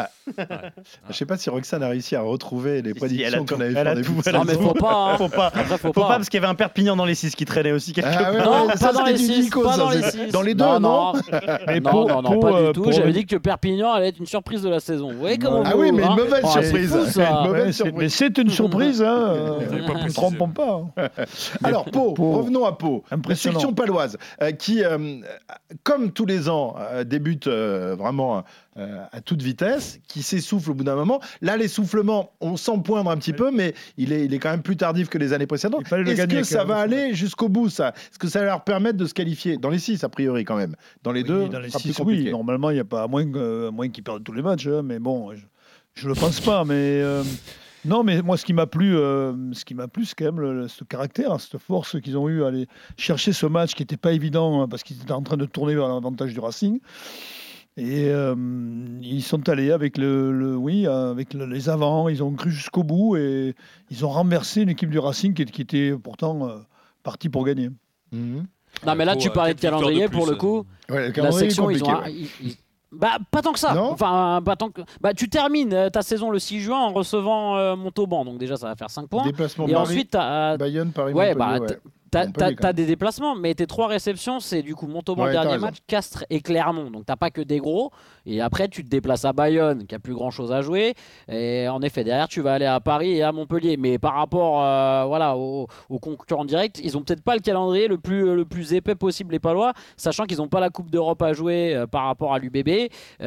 Je sais pas si Roxane a réussi à retrouver les Si, si, prédictions elle a tout, qu'on avait elle fait a en début tout, de elle a Non, mais saison. faut pas. hein. Faut pas. Après, faut Faut pas pas. parce qu'il y avait un Perpignan dans les six qui traînait aussi quelque Ah part. ouais, Non, ouais, ça, pas dans c'était les du six. Nico, Pas ça, dans les c'est- six. dans les deux, non, non non. Mais Non, pour- non, non, pour, pas euh, du tout. pour- J'avais dit que Perpignan allait être une surprise de la saison. Vous voyez comment Ah vous, oui, mais une hein mauvaise Oh, c'est surprise. fou, ça. Une mauvaise Ouais, c'est- surprise. mais c'est une surprise, hein, euh, Vous avez pas ne nous précisé. trompons pas. hein. Alors, Pau, Pau. revenons à Pau. La Impressionnant. section paloise, euh, qui, euh, comme tous les ans, euh, débute euh, vraiment euh, à toute vitesse, qui s'essouffle au bout d'un moment. Là, l'essoufflement, on sent poindre un petit peu, mais il est, il est quand même plus tardif que les années précédentes. Il fallait le Est-ce gagner, que quand ça même, va faut aller jusqu'au bout, ça Est-ce que ça va leur permettre de se qualifier dans les six, a priori, quand même. Dans les Oui, deux, dans les ça sera plus six, oui, compliqué. normalement, il n'y a pas à moins, que- à moins qu'ils perdent tous les matchs, hein, mais bon, je ne le pense pas. Mais euh, non, mais moi, ce qui m'a plu, euh, ce qui m'a plu, c'est quand même le, ce caractère, cette force qu'ils ont eu à aller chercher ce match qui n'était pas évident hein, parce qu'ils étaient en train de tourner vers l'avantage du Racing. Et euh, ils sont allés avec le, le oui, avec le, les avants, ils ont cru jusqu'au bout et ils ont renversé une équipe du Racing qui, qui était pourtant euh, partie pour gagner. Mmh. Non, mais là, tu parlais de calendrier, pour le coup. Ouais, le la section, ils ont. Ouais. Ils, ils... Bah, pas tant que ça. Non enfin, pas tant que... bah, tu termines ta saison le six juin en recevant euh, Montauban, donc déjà, ça va faire cinq points. Déplacement et Paris, ensuite, t'as... Bayonne, Paris, ouais, Montpellier, bah, ouais. T'as, t'as, t'as des déplacements, mais tes trois réceptions, c'est du coup Montauban ouais, le dernier match, Castres et Clermont. Donc t'as pas que des gros. Et après, tu te déplaces à Bayonne, qui a plus grand chose à jouer. Et en effet, derrière, tu vas aller à Paris et à Montpellier. Mais par rapport euh, voilà, aux, aux concurrents directs, ils ont peut-être pas le calendrier le plus, le plus épais possible, les Palois, sachant qu'ils n'ont pas la Coupe d'Europe à jouer euh, par rapport à l'U B B.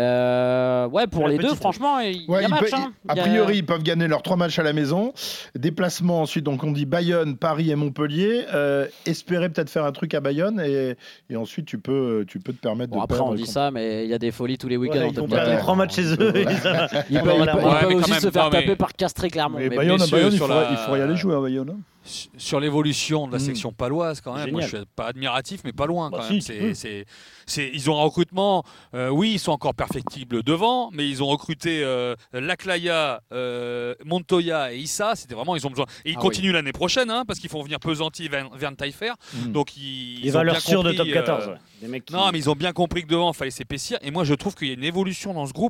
Euh, ouais, pour la les petite... deux, franchement, il ouais, y a match. Peut, hein. A priori, a... ils peuvent gagner leurs trois matchs à la maison. Déplacement ensuite, donc on dit Bayonne, Paris et Montpellier. Euh, espérer peut-être faire un truc à Bayonne et, et ensuite tu peux, tu peux te permettre bon, de après on dit contre... ça, mais il y a des folies tous les week-ends. Ouais, ils vont perdre les trois matchs chez eux. Ils peuvent, ils peuvent, ouais, ils peuvent aussi même, se faire non, taper mais... par Castres et Clermont. Mais mais Bayonne, messieurs, Bayonne il, sur faudra, la... il faudra y aller jouer à Bayonne. Sur l'évolution de la mmh. section paloise, quand même, Génial. moi je suis pas admiratif, mais pas loin quand bah, même. Si. C'est, c'est, c'est, ils ont un recrutement, euh, oui, ils sont encore perfectibles devant, mais ils ont recruté euh, Laclaya, euh, Montoya et Issa. C'était vraiment, ils ont besoin. Et ils ah, continuent oui. l'année prochaine, hein, parce qu'ils font venir Pesanti et Verne Taillefer. Mmh. Donc ils, Des ils ont valeurs bien sûres compris, de top quatorze. Euh, ouais. Des mecs qui... Non, mais ils ont bien compris que devant, il fallait s'épaissir. Et moi, je trouve qu'il y a une évolution dans ce groupe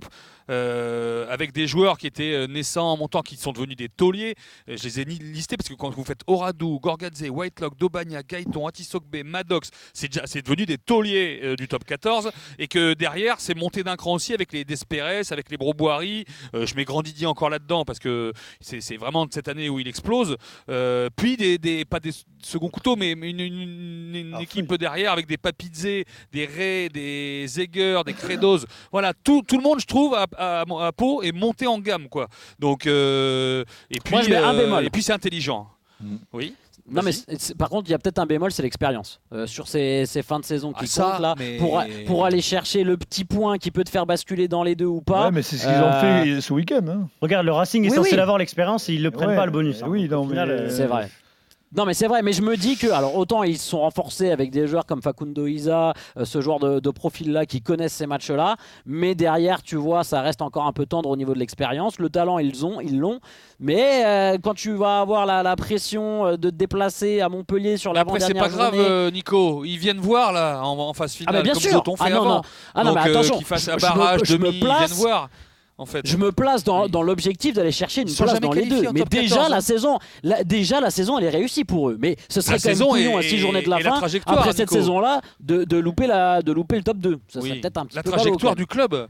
euh, avec des joueurs qui étaient naissants, montants, qui sont devenus des tauliers. Je les ai listés parce que quand vous faites Oradou, Gorgadze, Whitelock, Dobagna, Gaëton, Atisokbe, Maddox, c'est, déjà, c'est devenu des tauliers euh, du top quatorze. Et que derrière, c'est monté d'un cran aussi avec les Desperes, avec les Broboiry. Euh, je mets Grand Didier encore là-dedans parce que c'est, c'est vraiment de cette année où il explose. Euh, puis, des, des, pas des seconds couteaux, mais une, une, une ah, équipe fou. derrière avec des Papizé, des Ray, des Zeger, des Credos. Voilà, tout, tout le monde, je trouve, à, à, à Pau est monté en gamme, quoi. Donc, euh, et puis, Moi, je mets un bémol. Euh, et puis c'est intelligent. Mmh. Oui. Non mais par contre il y a peut-être un bémol, c'est l'expérience euh, sur ces, ces fins de saison qui ah, comptent ça, là mais... pour, pour aller chercher le petit point qui peut te faire basculer dans les deux ou pas. Ouais, mais c'est ce qu'ils euh... ont fait ce week-end. Hein. Regarde, le Racing est oui, censé oui. avoir l'expérience et ils le prennent ouais, pas le bonus. Hein. Oui, non, mais... final, euh... c'est vrai. Non mais c'est vrai, mais je me dis que alors autant ils se sont renforcés avec des joueurs comme Facundo Isa, euh, ce joueur de, de profil là qui connaissent ces matchs là, mais derrière tu vois ça reste encore un peu tendre au niveau de l'expérience. Le talent ils ont, ils l'ont, mais euh, quand tu vas avoir la, la pression de te déplacer à Montpellier sur l'avant-dernière après c'est pas journée... grave euh, Nico, ils viennent voir là en, en phase finale ah, bien comme sûr. ils ont fait ah, non, avant. Non. Ah, non, donc mais attention, euh, qu'ils fassent un barrage je me, demi, je me place... ils viennent voir. En fait. Je me place dans, dans l'objectif d'aller chercher une place dans les deux. Mais déjà quatorze, la, hein. saison, la, déjà, la saison, elle est réussie pour eux. Mais ce serait la quand même couillon à six journées de la fin, la après cette Nico. saison-là, de, de, louper la, de louper le top deux. Ça oui. serait peut-être un petit la peu trajectoire du club.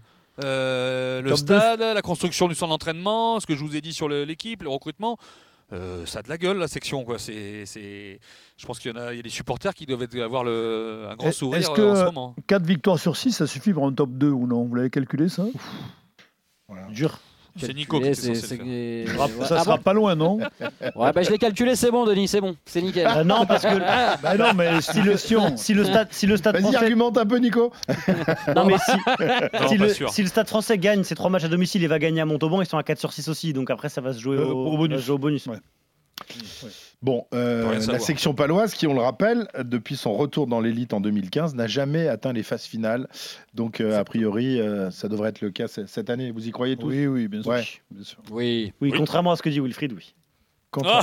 Euh, le top stade, deux. La construction du centre d'entraînement, ce que je vous ai dit sur le, l'équipe, le recrutement. Euh, ça a de la gueule la section quoi. C'est, c'est... Je pense qu'il y, en a, il y a des supporters qui doivent avoir le, un grand sourire Est-ce que euh, en ce moment. quatre victoires sur six, ça suffit pour un top deux ou non? Vous l'avez calculé ça? Voilà. Dur. C'est Nico qui était censé c'est, le c'est... Ah, ça ah sera bon pas loin, non? Ouais, bah je l'ai calculé, c'est bon, Denis, c'est bon, c'est nickel. Euh, non, parce que bah non, mais si le si le stade, si le stade Vas-y, français argumente un peu, Nico. non, mais si, non, si, le, si le stade français gagne ses trois matchs à domicile, il va gagner à Montauban. Ils sont à quatre sur six aussi, donc après ça va se jouer au, au bonus. Jouer au bonus. Ouais. Ouais. Bon, euh, la section paloise, qui on le rappelle, depuis son retour dans l'élite en deux mille quinze, n'a jamais atteint les phases finales. Donc, euh, a priori, euh, ça devrait être le cas cette année. Vous y croyez tous? Oui, oui, bien sûr. Ouais. Bien sûr. Oui. oui, oui, contrairement à ce que dit Wilfried, oui. Ah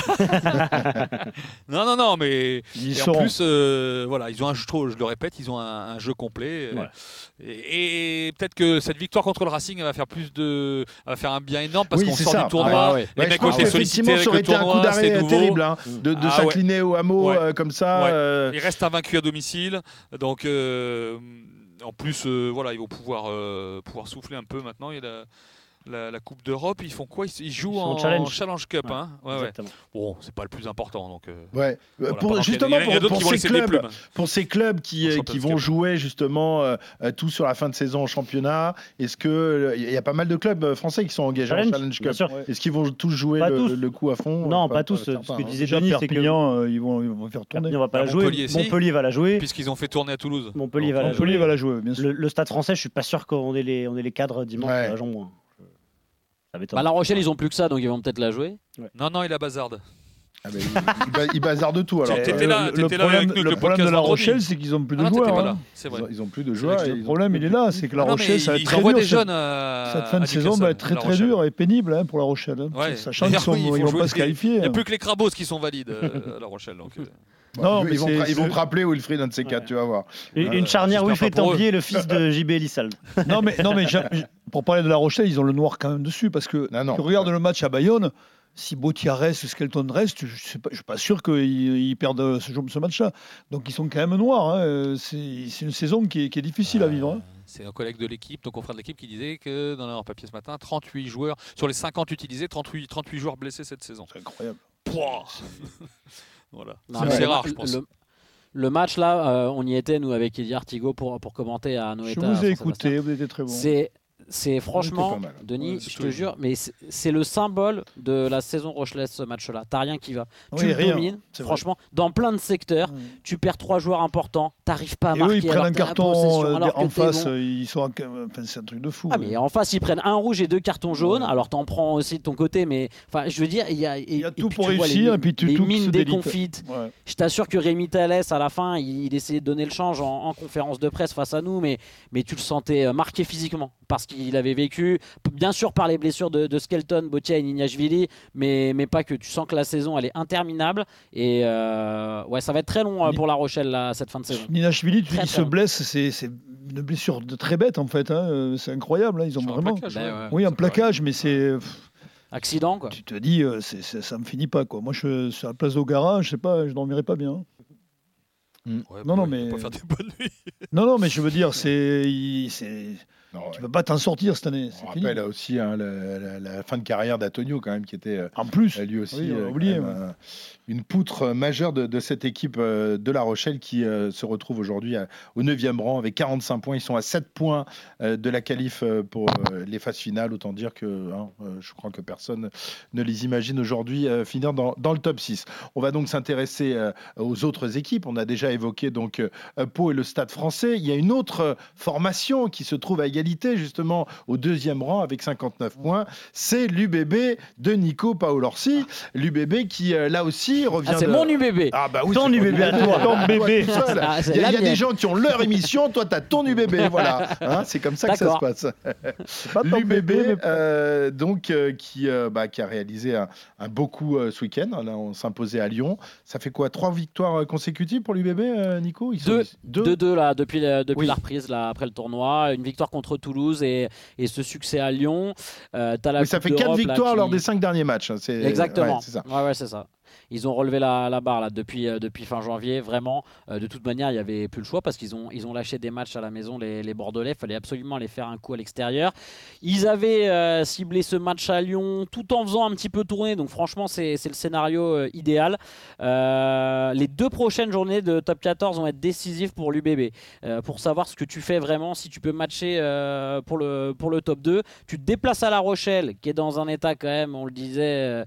non, non, non, mais ils et en plus, euh, voilà, ils ont un jeu, je le répète, ils ont un, un jeu complet. Ouais. Et, et peut-être que cette victoire contre le Racing elle va faire plus de, elle va faire un bien énorme parce oui, qu'on sort ça. du tournoi. Ah, ouais. Les ouais, mecs ont été sollicités avec le tournoi, un coup d'arrêt c'est terrible hein, de, de ah, s'incliner ouais. au hameau ouais. euh, comme ça. Ouais. Euh... Ils restent invaincus à domicile, donc euh, en plus, euh, voilà, ils vont pouvoir euh, pouvoir souffler un peu maintenant. Il y a la, La, la Coupe d'Europe, ils font quoi? Ils, ils jouent ils en challenge. challenge Cup. Ouais, hein ouais, ouais. Bon, c'est pas le plus important. Donc, euh, ouais. Voilà, pour, justement, il y a, il y a pour, pour, ces clubs, pour ces clubs qui, qui vont jouer justement euh, tout sur la fin de saison en championnat, est-ce que il y a pas mal de clubs français qui sont engagés challenge, en Challenge Cup? Ouais. Est-ce qu'ils vont tous jouer le, tous. le coup à fond? Non, pas, pas tous. Ce que disait Denis, c'est que euh, ils, vont, ils vont faire tourner. Perpignan va pas la jouer. Montpellier, si. Montpellier va la jouer. Puisqu'ils ont fait tourner à Toulouse. Montpellier va la jouer. Montpellier va la jouer, bien sûr. Le Stade Français, je suis pas sûr qu'on ait les on ait les cadres dimanche à la jambe. Bah, La Rochelle, ils ont plus que ça, donc ils vont peut-être la jouer. Ouais. Non, non, il a bazarde. Ah bah, il, il, il bazarde tout. Alors, t'étais là, le, t'étais le problème, là avec nous, le le problème de La vendredi. Rochelle, c'est qu'ils ont plus de Ah, joueurs. hein. Hein. C'est vrai. Ils, ont, ils ont plus de joueurs. Le problème, il est là, c'est que La non, Rochelle, ça va être très envoient dur. des jeunes euh, cette fin de saison va être très très dur et pénible hein, pour La Rochelle. Hein. Ouais. Sachant qu'ils oui, ne vont pas se qualifier. Il n'y a plus que les crabos qui sont valides euh, à La Rochelle. Donc, euh... non, ils, vont, ils vont te rappeler Wilfried, un de ces quatre, ouais. Tu vas voir. Une, une charnière Wilfried Templier, le fils de J B Elissalde. Non, mais, non, mais pour parler de La Rochelle, ils ont le noir quand même dessus parce que non, non, tu regardes le match à Bayonne. Si Botia reste, Skelton reste, je ne suis pas sûr qu'ils ils perdent ce, ce match-là. Donc ils sont quand même noirs. Hein. C'est, c'est une saison qui est, qui est difficile euh, à vivre. Hein. C'est un collègue de l'équipe, donc confrère de l'équipe, qui disait que dans leur papier ce matin, trente-huit joueurs, sur les cinquante utilisés, trente-huit, trente-huit joueurs blessés cette saison. C'est incroyable. Voilà. Non, c'est, c'est rare, je pense. Le... Le match là, euh, on y était nous avec Eddie Artigo pour, pour commenter à Noël. Je vous ai écouté, vous étiez très bon. C'est C'est franchement, Denis, ouais, je te jure, mais c'est, c'est le symbole de la saison rochelaise ce match-là. T'as rien qui va. Oui, tu rien, domines, franchement, dans plein de secteurs. Mmh. Tu perds trois joueurs importants, t'arrives pas à et marquer. Eux, ils prennent un carton euh, en face. Bon. Ils sont, enfin, c'est un truc de fou. Ah mais, mais en face, ils prennent un rouge et deux cartons jaunes. Ouais. Alors t'en prends aussi de ton côté, mais enfin, je veux dire, il y a, il y a tout pour réussir les, et puis tu les tout mines déconfites. Ouais. Je t'assure que Rémi Thalès, à la fin, il, il essayait de donner le change en, en conférence de presse face à nous, mais mais tu le sentais marqué physiquement parce qu'il avait vécu. Bien sûr par les blessures de, de Skelton, Botia et Nignashvili, mais, mais pas que. Tu sens que la saison elle est interminable et euh, ouais, ça va être très long euh, pour La Rochelle là, cette fin de saison. Nignashvili, tu dis se blesse, c'est, c'est une blessure de très bête en fait. Hein. C'est incroyable. Hein. Ils ont Sur vraiment. Un plaquage, ouais. Ouais. Oui, un plaquage, mais c'est. Accident quoi. Tu te dis, c'est, c'est, ça me finit pas quoi. Moi, je suis à la place d'Ogara, je sais pas, je dormirai pas bien. Mmh. Ouais, non, non, oui, mais. Pas faire des bonnes nuits. non, non, mais je veux dire, c'est. c'est... Non, tu ne ouais. peux pas t'en sortir cette année. On rappelle aussi hein, la, la, la fin de carrière d'Antonio quand même qui était en plus lui aussi oui, euh, oublié, même, ouais. euh, une poutre majeure de, de cette équipe euh, de La Rochelle qui euh, se retrouve aujourd'hui à, au neuvième rang avec quarante-cinq points. Ils sont à sept points euh, de la qualif euh, pour euh, les phases finales. Autant dire que hein, euh, je crois que personne ne les imagine aujourd'hui euh, finir dans, dans le top six. On va donc s'intéresser euh, aux autres équipes. On a déjà évoqué donc euh, Pau et le Stade Français. Il y a une autre euh, formation qui se trouve à égalité justement au deuxième rang avec cinquante-neuf points, c'est l'U B B de Nico Paolorsi. L'U B B qui euh, là aussi revient. Ah, c'est de... mon U B B. Ah bah oui, ton U B B à toi. Ton bébé. Ah, il y a, y a des gens qui ont leur émission, toi tu as ton U B B, voilà. Hein, c'est comme ça D'accord. que ça se passe. L'U B B euh, donc euh, qui, euh, bah, qui a réalisé un, un beau coup euh, ce week-end. Là, on s'imposait à Lyon. Ça fait quoi, trois victoires consécutives pour l'U B B, euh, Nico? Ils sont deux, deux, deux, deux là depuis, la, depuis oui. la reprise là après le tournoi, une victoire contre Toulouse et, et ce succès à Lyon. Euh, t'as la oui, ça fait quatre victoires là, qui... lors des cinq derniers matchs. C'est... Exactement. Ouais, c'est ça. Ouais, ouais, c'est ça. Ils ont relevé la, la barre là, depuis, euh, depuis fin janvier, vraiment. Euh, de toute manière, il n'y avait plus le choix parce qu'ils ont, ils ont lâché des matchs à la maison, les, les Bordelais. Il fallait absolument aller faire un coup à l'extérieur. Ils avaient euh, ciblé ce match à Lyon tout en faisant un petit peu tourner. Donc franchement, c'est, c'est le scénario euh, idéal. Euh, les deux prochaines journées de top quatorze vont être décisives pour l'U B B. Euh, pour savoir ce que tu fais vraiment, si tu peux matcher euh, pour, le, pour le top deux. Tu te déplaces à La Rochelle, qui est dans un état quand même, on le disait,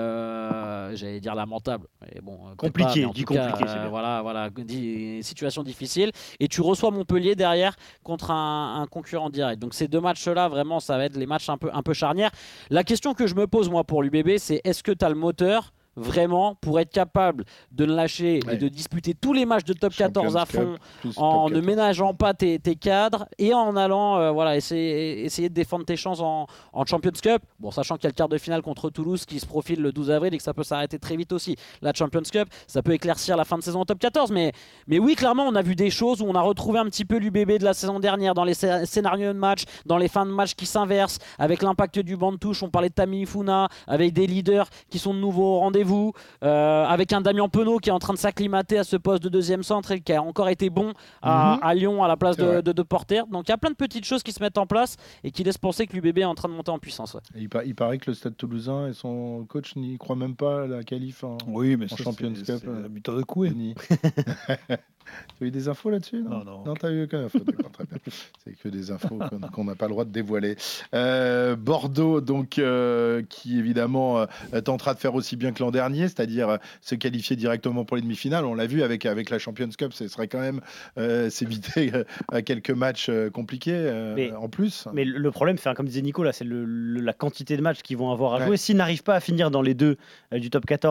euh, j'allais dire lamentable. Mais bon, compliqué, pas, dit cas, compliqué. Euh, voilà, voilà, dit, situation difficile. Et tu reçois Montpellier derrière contre un, un concurrent direct. Donc ces deux matchs-là, vraiment, ça va être les matchs un peu, un peu charnières. La question que je me pose, moi, pour l'U B B, c'est est-ce que tu as le moteur vraiment pour être capable de ne lâcher ouais. et de disputer tous les matchs de top quatorze à fond Cup, en ne ménageant pas tes, tes cadres et en allant euh, voilà, essayer, essayer de défendre tes chances en, en Champions Cup, bon, sachant qu'il y a le quart de finale contre Toulouse qui se profile le douze avril et que ça peut s'arrêter très vite aussi. La Champions Cup, ça peut éclaircir la fin de saison en top quatorze, mais, mais oui, clairement, on a vu des choses où on a retrouvé un petit peu l'U B B de la saison dernière dans les scénarios de match, dans les fins de match qui s'inversent, avec l'impact du banc de touche. On parlait de Tami Ifuna, avec des leaders qui sont de nouveau au rendez-vous. Vous, euh, avec un Damien Penaud qui est en train de s'acclimater à ce poste de deuxième centre et qui a encore été bon à, mm-hmm. à Lyon à la place de, de, de Porter. Donc il y a plein de petites choses qui se mettent en place et qui laissent penser que l'U B B est en train de monter en puissance. Ouais. Il, par, il paraît que le Stade Toulousain et son coach n'y croient même pas à la qualif en, oui, mais en ça, Champions c'est, Cup. C'est la méthode de Coué. Tu as eu des infos là-dessus? Non, non. Non, non tu as eu aucune info. D'accord, très bien. C'est que des infos qu'on n'a pas le droit de dévoiler. Euh, Bordeaux, donc, euh, qui évidemment euh, tentera de faire aussi bien que l'an dernier, c'est-à-dire euh, se qualifier directement pour les demi-finales. On l'a vu avec, avec la Champions Cup, ce serait quand même euh, s'éviter euh, quelques matchs euh, compliqués euh, mais, en plus. Mais le problème, comme disait Nico, là, c'est le, le, la quantité de matchs qu'ils vont avoir à ouais. jouer. S'ils n'arrivent pas à finir dans les deux euh, du top quatorze,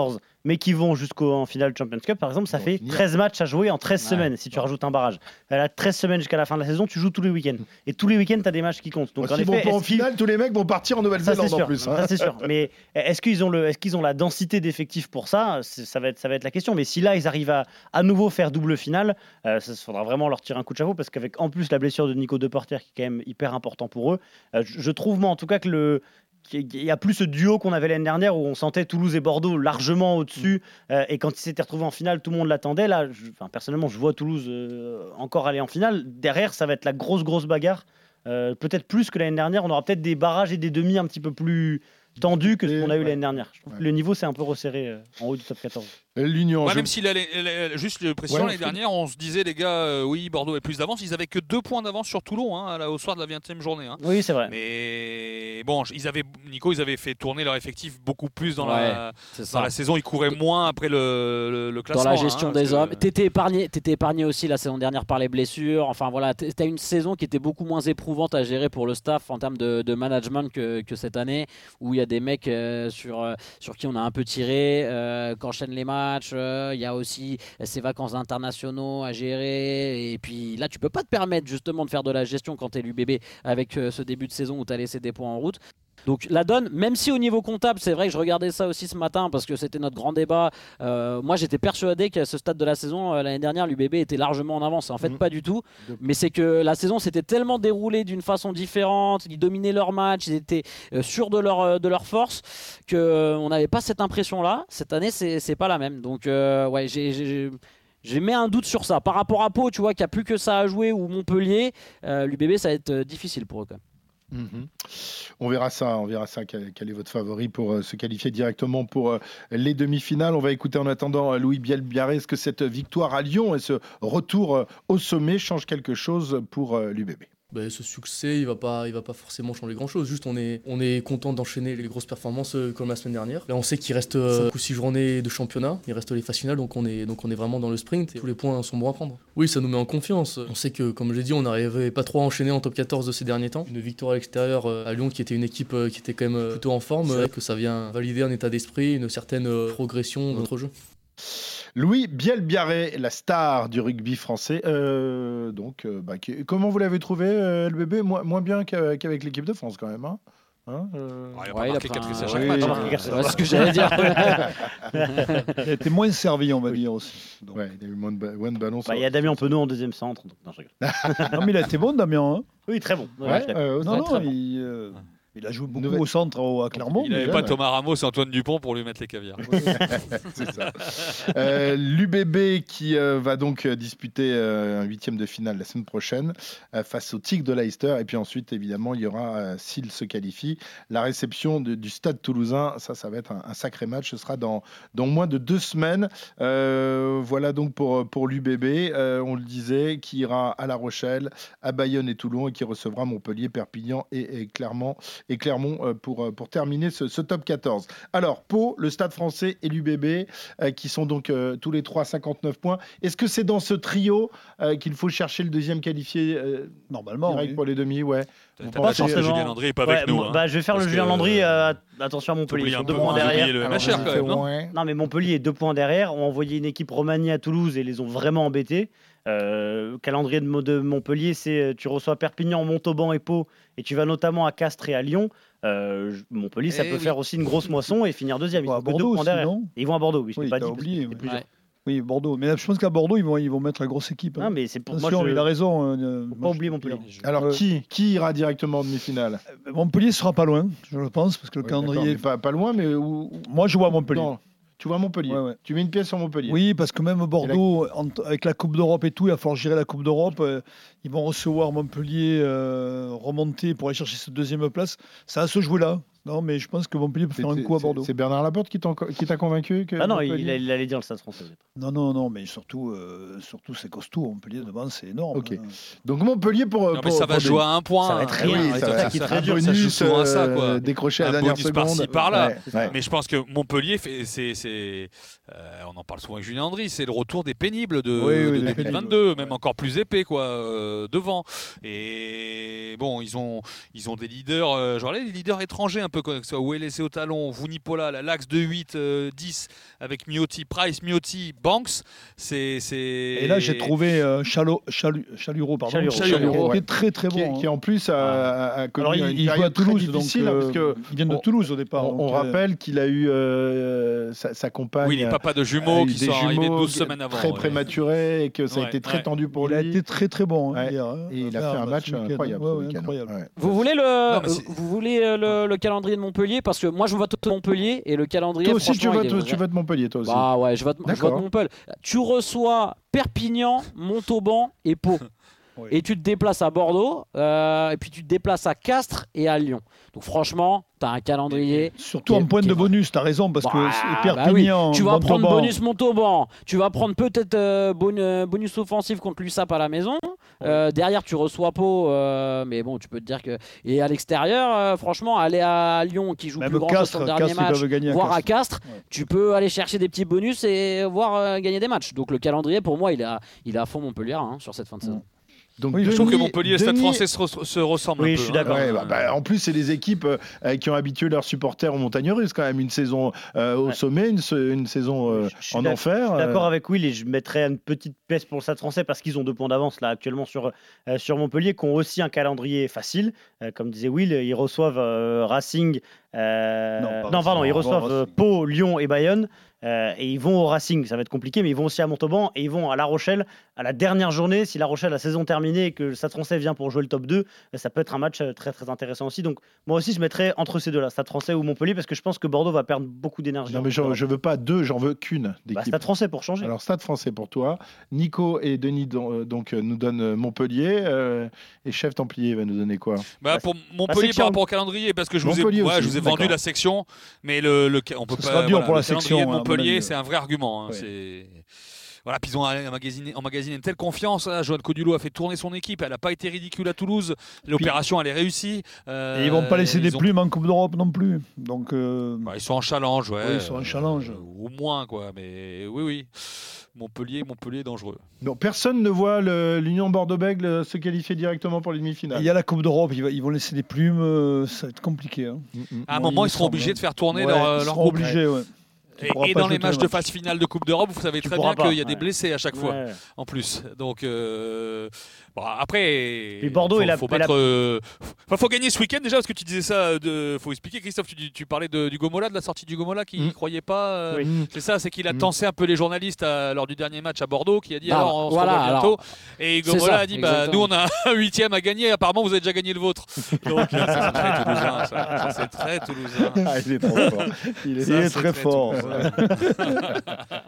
mais qui vont jusqu'en finale Champions Cup, par exemple, ça fait finir. treize matchs à jouer en treize Ouais. semaines si tu rajoutes un barrage. Elle a treize semaines jusqu'à la fin de la saison, tu joues tous les week-ends. Et tous les week-ends, tu as des matchs qui comptent. Donc, Donc, en s'ils vont effet, pas en est-ce qu'ils- finale, tous les mecs vont partir en ça, c'est Nouvelle-Zélande en sûr. plus. hein. Ça, c'est sûr. Mais est-ce qu'ils ont, le, est-ce qu'ils ont la densité d'effectifs pour ça? C'est- ça va, être, ça va être la question. Mais si là, ils arrivent à à nouveau faire double finale, euh, ça faudra vraiment leur tirer un coup de chapeau parce qu'avec en plus la blessure de Nico Deporter qui est quand même hyper important pour eux, euh, je je trouve moi en tout cas que le qu'il n'y a plus ce duo qu'on avait l'année dernière où on sentait Toulouse et Bordeaux largement au-dessus euh, et quand ils s'étaient retrouvés en finale, tout le monde l'attendait. Là, je- enfin, personnellement, je vois Toulouse euh, encore aller en finale. Derrière, ça va être la grosse, grosse bagarre. Euh, peut-être plus que l'année dernière. On aura peut-être des barrages et des demi un petit peu plus tendus que ce qu'on a eu Ouais. l'année dernière. Je trouve Ouais. que le niveau s'est un peu resserré euh, en haut du top quatorze. L'Union. Ouais, je- même s'il allait, allait- juste le précision, Ouais, l'année Fred. dernière, on se disait, les gars, euh, oui, Bordeaux est plus d'avance. Ils avaient que deux points d'avance sur Toulon hein, là, au soir de la vingtième journée. hein. Oui, c'est vrai. Mais bon, ils avaient, Nico, ils avaient fait tourner leur effectif beaucoup plus dans, Ouais, la, C'est dans ça. la saison. Ils couraient moins après le, le, le classement. Dans la gestion hein, des parce hommes. que- T'étais épargné, t'étais épargné aussi la saison dernière par les blessures. Enfin voilà, t- t'as une saison qui était beaucoup moins éprouvante à gérer pour le staff en termes de, de management que, que cette année, où il y a des mecs euh, sur, euh, sur qui on a un peu tiré, euh, qui enchaînent les matchs. euh, Il y a aussi ces vacances internationaux à gérer. Et puis là, tu peux pas te permettre justement de faire de la gestion quand t'es l'U B B avec euh, ce début de saison où t'as laissé des points en route. Donc la donne, même si au niveau comptable, c'est vrai que je regardais ça aussi ce matin parce que c'était notre grand débat. Euh, moi, j'étais persuadé qu'à ce stade de la saison, euh, l'année dernière, l'U B B était largement en avance. En fait, Mhm. pas du tout. Mais c'est que la saison s'était tellement déroulée d'une façon différente. Ils dominaient leur match, ils étaient euh, sûrs de leur, euh, de leur force, qu'on euh, on n'avait pas cette impression-là. Cette année, c'est c'est pas la même. Donc, euh, ouais, j'ai. j'ai- j'ai mis un doute sur ça. Par rapport à Pau, tu vois, qu'il n'y a plus que ça à jouer, ou Montpellier, euh, l'U B B, ça va être euh, difficile pour eux quand même. Mhm. On verra ça, on verra ça. Quel, quel est votre favori pour euh, se qualifier directement pour euh, les demi-finales? On va écouter en attendant euh, Louis Bielbiarré. Est-ce que cette victoire à Lyon et ce retour euh, au sommet change quelque chose pour euh, l'U B B? Ben, ce succès, il va pas, il va pas forcément changer grand-chose. Juste, on est, on est content d'enchaîner les grosses performances euh, comme la semaine dernière. Là, on sait qu'il reste euh, cinq ou six journées de championnat. Il reste les phases finales, donc on est, donc on est vraiment dans le sprint. Et tous les points sont bons à prendre. Oui, ça nous met en confiance. On sait que, comme j'ai dit, on n'arrivait pas trop à enchaîner en top quatorze de ces derniers temps. Une victoire à l'extérieur euh, à Lyon, qui était une équipe euh, qui était quand même euh, plutôt en forme. C'est vrai que ça vient valider un état d'esprit, une certaine euh, progression dans notre jeu. Louis Bielbiarré, la star du rugby français. Euh, donc, euh, bah, qui- comment vous l'avez trouvé, euh, L B B? Moins, moins bien qu'a- qu'avec l'équipe de France, quand même. Hein Hein, euh... Ah, il a Ouais, pas il a marqué pris quatre un- essais à oui, chaque il match. a hein. marqué quatre- c'est ce que j'allais dire. Il a été moins servi, on va dire aussi. Donc. Ouais, il a eu moins de, ba- moins de ballons. Bah, il y a Damien Penaud en deuxième centre. Donc, non, je rigole. Non, mais il a été bon, Damien. Hein. Oui, très bon. Ouais, Ouais, je suis d'accord. euh, Non, non, très bon. il, euh, il a joué beaucoup Nouvelle- au centre au- à Clermont. Il mais n'avait déjà, pas ouais. Thomas Ramos et Antoine Dupont pour lui mettre les caviars. C'est ça. Euh, L'U B B qui euh, va donc euh, disputer euh, un huitième de finale la semaine prochaine euh, face au Tigre de Leicester. Et puis ensuite, évidemment, il y aura, euh, s'il se qualifie, la réception de- du Stade Toulousain. Ça, ça va être un, un sacré match. Ce sera dans, dans moins de deux semaines. Euh, voilà donc pour, pour l'U B B. Euh, on le disait, qui ira à La Rochelle, à Bayonne et Toulon et qui recevra Montpellier, Perpignan et, et Clermont, et Clermont euh, pour, euh, pour terminer ce, ce top quatorze. Alors, Pau, le Stade français et l'U B B euh, qui sont donc euh, tous les trois à cinquante-neuf points. Est-ce que c'est dans ce trio euh, qu'il faut chercher le deuxième qualifié euh, Normalement. direct oui. pour les demi? Ouais. T'as Vous pas pensez, de chance que euh, Julien Landry n'est pas Ouais, avec nous. moi, hein. bah, je vais faire Parce le Julien que, Landry. euh, euh, attention à Montpellier. T'oublies Ils sont un deux peu, points hein, derrière. t'oublies le M H R quand même, non Ouais. Non, mais Montpellier est deux points derrière. Ont envoyé une équipe Romanie à Toulouse et les ont vraiment embêtés. Euh, calendrier de, Mo- de Montpellier, c'est euh, tu reçois Perpignan, Montauban et Pau, et tu vas notamment à Castres et à Lyon. Euh, je- Montpellier, ça Eh peut oui. faire aussi une grosse moisson et finir deuxième. Ils Ils vont à sont que deux Bordeaux points aussi, derrière. non Et ils vont à Bordeaux, oui. Je Oui, l'ai pas t'as dit. parce que oublié, c'était oui. plusieurs. Ouais. Oui, Bordeaux. Mais là, je pense qu'à Bordeaux, ils vont, ils vont mettre la grosse équipe. hein. Non, mais c'est pour moi. Attention, je- il a raison. euh, Faut pas moi, je- oublier Montpellier. Alors, Ouais. qui, qui ira directement en demi-finale? Euh, Montpellier sera pas loin, je pense, parce que le Ouais, d'accord, calendrier. mais pas, pas loin, mais où, où- Moi, je vois Montpellier. Non, tu vois Montpellier. Ouais, ouais. Tu mets une pièce sur Montpellier. Oui, parce que même Bordeaux, en- avec la Coupe d'Europe et tout, il va falloir gérer la Coupe d'Europe. euh, ils vont recevoir Montpellier, euh, remonter pour aller chercher cette deuxième place. Ça va se jouer là. Non, mais je pense que Montpellier peut C'est- faire un c'est- coup à c'est- Bordeaux. C'est Bernard Laporte qui t'en- qui t'a convaincu que Ah non, Montpellier- il, il allait dire le Stade français. Non, non, non, mais surtout, euh, surtout c'est costaud. Montpellier devant, c'est énorme. Ok. hein. Donc Montpellier pour. Non, mais pour- ça va pour jouer des- à un point. Ça va être hein. rien, Oui, ça ça va va- être ça- très ça dur, joue bonus, souvent à ça, euh, quoi. décroché à la Un dernière bonus seconde. par-ci, par-là. Ouais, ouais. Mais je pense que Montpellier, fait, c'est, c'est, euh, on en parle souvent avec Julien Andry, c'est le retour des pénibles de, Oui, oui, de des deux mille pénibles, vingt-deux, ouais. même encore plus épais quoi, euh, devant. Et bon, ils ont, ils ont des leaders, euh, genre là, les leaders étrangers un peu que ce soit Ouelessé au talon, Vunipola, l'axe de huit dix avec Miotti, Price, Miotti, Banks, c'est, c'est... Et là, j'ai trouvé euh, Chalo, Chalu, Chaluro, pardon. Chaluro, Chaluro, qui ouais. est très très bon. Qui, Hein. qui en plus a, a connu Alors, une il, il joue à Toulouse, donc euh, parce que il vient de on, Toulouse au départ. On, donc, on euh, rappelle qu'il a eu euh, sa, sa compagne. Oui, les papas de jumeaux qui des sont arrivés jumeaux douze semaines avant. Très ouais. prématurés et que ça a Ouais, été très ouais. tendu pour il lui. a été très très bon hein, Ouais. hier. Hein, Et il a fait un match incroyable. Ouais, ce ouais, week-end. incroyable. Ouais. Vous voulez le, Non, mais c'est- vous voulez euh, le, le calendrier de Montpellier parce que moi je vote Montpellier et le calendrier. Toi aussi, tu franchement, votes, il est tu vrai- votes Montpellier, toi aussi. Bah ouais, je vote, je D'accord. vote Montpellier. Tu reçois Perpignan, Montauban et Pau. Oui. Et tu te déplaces à Bordeaux, euh, et puis tu te déplaces à Castres et à Lyon. Donc franchement, tu as un calendrier. Surtout qui est- en point qui de est- bonus, tu as raison, parce que Bah, c'est bah oui. Perpignan. Tu vas prendre Montauban. bonus Montauban, tu vas prendre peut-être euh, bon- euh, bonus offensif contre l'U S A P à la maison. Euh, derrière, tu reçois Pau, euh, mais bon, tu peux te dire que. Et à l'extérieur, euh, franchement, aller à Lyon qui joue Même plus grand chose Castres, sur le dernier Castres, ils match, peuvent gagner à voire à Castres. Castres, Ouais. tu peux aller chercher des petits bonus et voir euh, gagner des matchs. Donc le calendrier, pour moi, il est à, il est à fond Montpellier hein, sur cette fin de saison. Donc, Oui, Je trouve que Denis- Montpellier et Stade Denis- français se, re- se ressemblent Oui, un peu. je suis hein. d'accord. Ouais, bah, bah, en plus, c'est des équipes euh, qui ont habitué leurs supporters aux montagnes russes quand même. Une saison euh, au Ouais. sommet, une, se- une saison euh, Je suis en d'ac- enfer. Je suis d'accord euh, avec Will et je mettrais une petite pièce pour le Stade français parce qu'ils ont deux points d'avance là actuellement sur, euh, sur Montpellier qui ont aussi un calendrier facile. Euh, comme disait Will, ils reçoivent euh, Racing. euh, Non, pas non, Racing, pardon, ils non, reçoivent Racing. euh, Pau, Lyon et Bayonne. euh, et ils vont au Racing, ça va être compliqué, mais ils vont aussi à Montauban et ils vont à La Rochelle à la dernière journée. Si La Rochelle, la saison terminée et que le Stade français vient pour jouer le top deux, euh, ça peut être un match euh, très très intéressant aussi. Donc moi aussi, je mettrais entre ces deux-là, Stade français ou Montpellier, parce que je pense que Bordeaux va perdre beaucoup d'énergie. Non, mais je, je veux pas deux, j'en veux qu'une Bah, d'équipe. Stade français pour changer. Alors, Stade français pour toi. Nico et Denis don- euh, donc, euh, nous donnent euh, Montpellier. euh, et Chef Templier va nous donner quoi? Bah, pour Montpellier section. par rapport au calendrier, parce que je vous ai, Montpellier ouais, aussi, je vous ai d'accord. vendu la section, mais le, le on peut Ce pas. sera dur voilà, pour la le calendrier section, de à mon Montpellier, avis. c'est un vrai argument. hein, Ouais. c'est... Voilà, puis ils ont emmagasiné, emmagasiné une telle confiance. Là. Joanne Codulot a fait tourner son équipe. Elle n'a pas été ridicule à Toulouse. L'opération, elle est réussie. Euh, Et ils vont pas laisser des ils ont- plumes en Coupe d'Europe non plus. Donc, euh, Bah, ils sont en challenge, ouais. Oui, ils sont en challenge. Euh, au moins, quoi. Mais oui, oui. Montpellier, Montpellier, dangereux. Donc, personne ne voit le- l'Union Bordeaux-Bègles se qualifier directement pour les il demi-finales. y a la Coupe d'Europe, ils, va- ils vont laisser des plumes, euh, ça va être compliqué. Hein. À un Moi, moment, il ils me seront semble, obligés hein. de faire tourner Ouais, leur, ils leur seront groupe. obligés, ouais. Tu Et, pourras et pas dans les jeter matchs le de match. phase finale de Coupe d'Europe, vous savez Tu très pourras bien pas, qu'il y a des ouais. blessés à chaque fois, Ouais. en plus. Donc, euh, bon, après, Puis Bordeaux, faut, il a- faut il a- battre, euh, enfin, faut gagner ce week-end déjà, parce que tu disais ça. De, faut expliquer, Christophe, tu, tu parlais de, du Gomola, de la sortie du Gomola, qui ne Mm. croyait pas. euh, Oui. C'est ça, c'est qu'il a Mm. tensé un peu les journalistes à- lors du dernier match à Bordeaux, qui a dit Ah, alors on se voilà, revoit bientôt. alors, Et c'est Gomola ça, a dit bah, nous exactement. on a un huitième à gagner, apparemment vous avez déjà gagné le vôtre. Donc euh, ça, c'est très toulousain, ça. Ça, c'est très toulousain. Ah, il est trop fort. Il est, Il est c'est très fort. toulousain.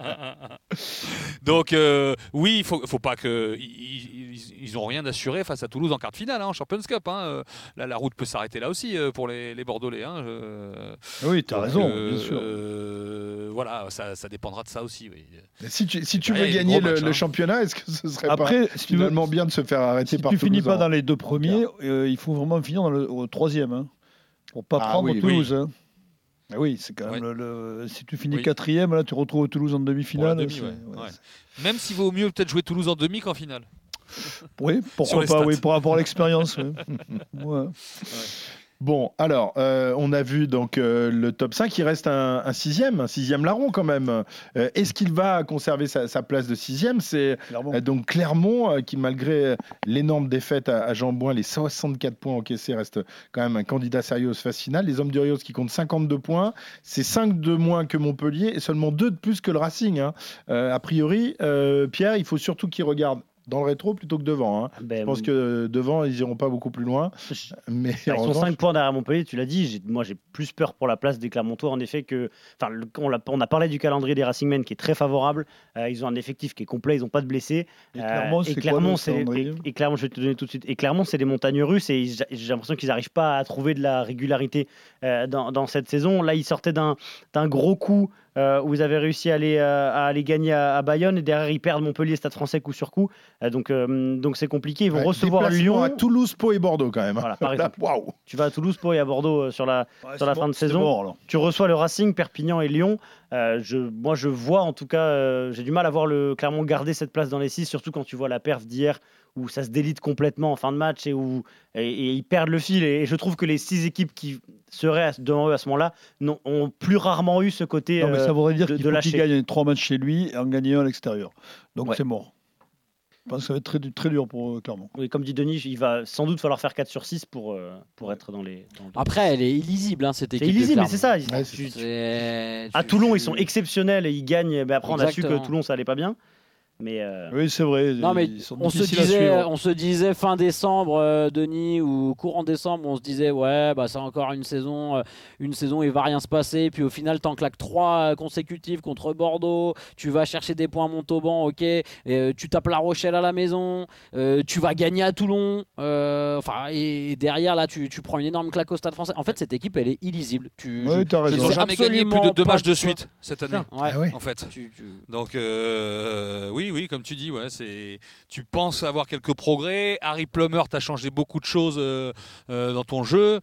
Donc euh, oui, il faut, faut pas que ils, ils, ils ont rien assuré face à Toulouse en quart de finale, hein, en Champions Cup. Hein. Euh, Là, la route peut s'arrêter là aussi euh, pour les, les Bordelais. Hein. Euh, Oui, tu as donc, raison, euh, bien sûr. euh, voilà, ça, ça dépendra de ça aussi. Oui. Si tu, si tu Ouais, veux il y a des gagner gros le, matchs, le hein. championnat, est-ce que ce serait Après, pas si tu veux- finalement bien de se faire arrêter Si par tu finis Toulouse pas en- dans les deux premiers, euh, il faut vraiment finir dans le au troisième. Hein, pour pas Ah prendre oui, Toulouse. Hein. Ah oui, c'est quand Ouais. même le, le- si tu finis Oui. quatrième, là tu retrouves Toulouse en Pour la demi-finale. demi, c'est- ouais. ouais, Ouais. c'est- Même s'il vaut mieux peut-être jouer Toulouse en demi qu'en finale. Oui, Sur pourquoi les pas, stats. oui, pour avoir l'expérience. ouais. Ouais. Bon, alors, euh, on a vu donc euh, le top cinq, il reste un, un sixième, un sixième larron quand même. Euh, est-ce qu'il va conserver sa, sa place de sixième? C'est Clairement. euh, donc Clermont euh, qui, malgré l'énorme défaite à, à Jean-Bouin, les soixante-quatre points encaissés, reste quand même un candidat sérieux aux phases finales. Les Hommes du Rios qui comptent cinquante-deux points, c'est cinq de moins que Montpellier et seulement deux de plus que le Racing. Hein. Euh, a priori, euh, Pierre, il faut surtout qu'il regarde dans le rétro plutôt que devant. Hein. Ben, Je pense que euh, devant, ils iront pas beaucoup plus loin. Mais Ils en sont revanche- cinq points derrière Montpellier, tu l'as dit. j'ai- Moi, j'ai plus peur pour la place des Clermontois, en effet, que. Enfin, le- on, l'a- on a parlé du calendrier des Racingmen qui est très favorable. Euh, ils ont un effectif qui est complet, ils n'ont pas de blessés. Et Euh, Clermont, et c'est quoi Clermont, le c'est calendrier et, et Clermont, je vais te donner tout de suite. Et Clermont, c'est des montagnes russes et ils- j'ai l'impression qu'ils n'arrivent pas à trouver de la régularité euh, dans, dans cette saison. Là, ils sortaient d'un d'un gros coup. Euh, où ils avaient réussi à aller, euh, à aller gagner à, à Bayonne et derrière ils perdent Montpellier, Stade Français coup sur coup. Euh, donc euh, donc c'est compliqué. Ils vont Ouais, recevoir déplacement Lyon. à Toulouse, Pau et Bordeaux quand même. hein. Voilà, par Là, exemple. waouh. Tu vas à Toulouse, Pau et à Bordeaux euh, sur la, Ouais, sur la c'est fin bon, de c'est saison. bon, alors. Tu reçois le Racing, Perpignan et Lyon. Euh, je, moi, je vois en tout cas, euh, j'ai du mal à voir le Clermont garder cette place dans les six, surtout quand tu vois la perf d'hier où ça se délite complètement en fin de match et où et, et ils perdent le fil. Et, et je trouve que les six équipes qui seraient devant eux à ce moment-là non, ont plus rarement eu ce côté non, mais ça voudrait dire de, qu'il de faut lâcher. qu'il gagne trois matchs chez lui et en gagner un à l'extérieur. Donc Ouais. c'est mort. Je pense que ça va être très, très dur pour euh, Clermont. Oui, comme dit Denis, il va sans doute falloir faire quatre sur six pour, euh, pour être dans les. Dans le- Après, elle est illisible, hein, cette c'est équipe. de illisible, mais Clermont. c'est ça. Ils- Ouais, tu- tu- C'est- À tu- Toulon, ils tu- sont exceptionnels et ils gagnent. Mais après, on a su que Exactement. Toulon, ça allait pas bien. Mais euh, Oui, c'est vrai. Non mais ils sont on se difficiles à disait, suivre. on se disait fin décembre, euh, Denis, ou courant décembre, on se disait ouais, bah c'est encore une saison, euh, une saison, il va rien se passer. Puis au final, t'en claques trois consécutives contre Bordeaux. Tu vas chercher des points à Montauban, ok. Et, euh, tu tapes La Rochelle à la maison. Euh, tu vas gagner à Toulon. Euh, Enfin et derrière là, tu, tu prends une énorme claque au Stade Français. En fait, cette équipe, elle est illisible. Tu, Oui, t'as je raison. Ils n'ont sais jamais gagné plus de absolument deux pas matchs de quoi. suite cette année, Ouais. Ah ouais. en fait. Tu- tu- Donc euh, oui, oui, comme tu dis, ouais, c'est. Tu penses avoir quelques progrès. Harry Plummer t'a changé beaucoup de choses euh, euh, dans ton jeu,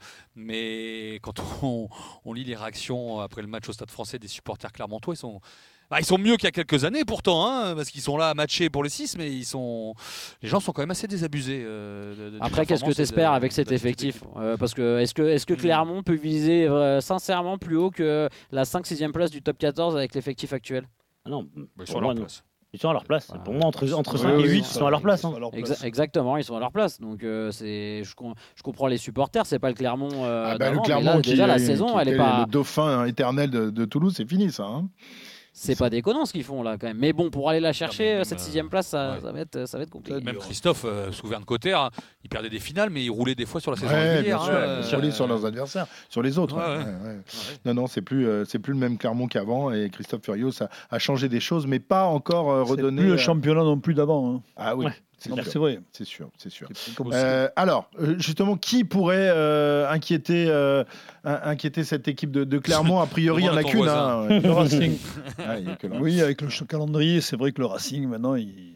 mais quand on, on lit les réactions après le match au Stade Français des supporters clermontois, ils sont. Bah, ils sont mieux qu'il y a quelques années pourtant, hein, parce qu'ils sont là à matcher pour les six, mais ils sont, les gens sont quand même assez désabusés. Euh, de, de, Après, qu'est-ce que tu espères avec cet effectif euh, Parce que est-ce que, est-ce que Clermont peut viser euh, sincèrement plus haut que la cinq sixième place du top quatorze avec l'effectif actuel? ah non, Ils pour sont à moi, leur non. place. Ils sont à leur place. Pour moi, entre, entre Oui, cinq oui, et huit, oui, ils sont à leur place. hein. à leur Exa- place. exactement, ils sont à leur place. Donc euh, c'est, je, com- je comprends les supporters, c'est pas le Clermont euh, Ah bah, le d'avant, mais Clermont là, qui, déjà la qui saison, elle était est pas, le dauphin éternel de, de Toulouse, c'est fini ça. Hein. c'est pas déconnant ce qu'ils font là quand même. Mais bon, pour aller la chercher, Ah, mais même, cette euh, sixième place, ça, ouais. ça va être, ça va être compliqué. Même Christophe, euh, Souverne-Cotter, hein, il perdait des finales, mais il roulait des fois sur la saison Ouais, régulière. bien sûr, hein, bien sûr, euh, sur leurs adversaires, sur les autres. Ouais, ouais, ouais. ouais, ouais. Non, non, c'est plus, euh, c'est plus le même Clermont qu'avant et Christophe Furios a, a changé des choses, mais pas encore euh, C'est redonné. plus le euh, championnat non plus d'avant. Hein. Ah oui, Ouais. c'est Non, sûr. c'est vrai. C'est sûr, c'est sûr. C'est comme Euh, alors, euh, justement, qui pourrait euh, inquiéter, euh, in- inquiéter cette équipe de, de Clermont? A priori, il n'y en a Demande à ton qu'une. voisin. Hein, ouais. Le Racing. Ah, il y a que le Oui, avec le ch- calendrier, c'est vrai que le Racing, maintenant, il...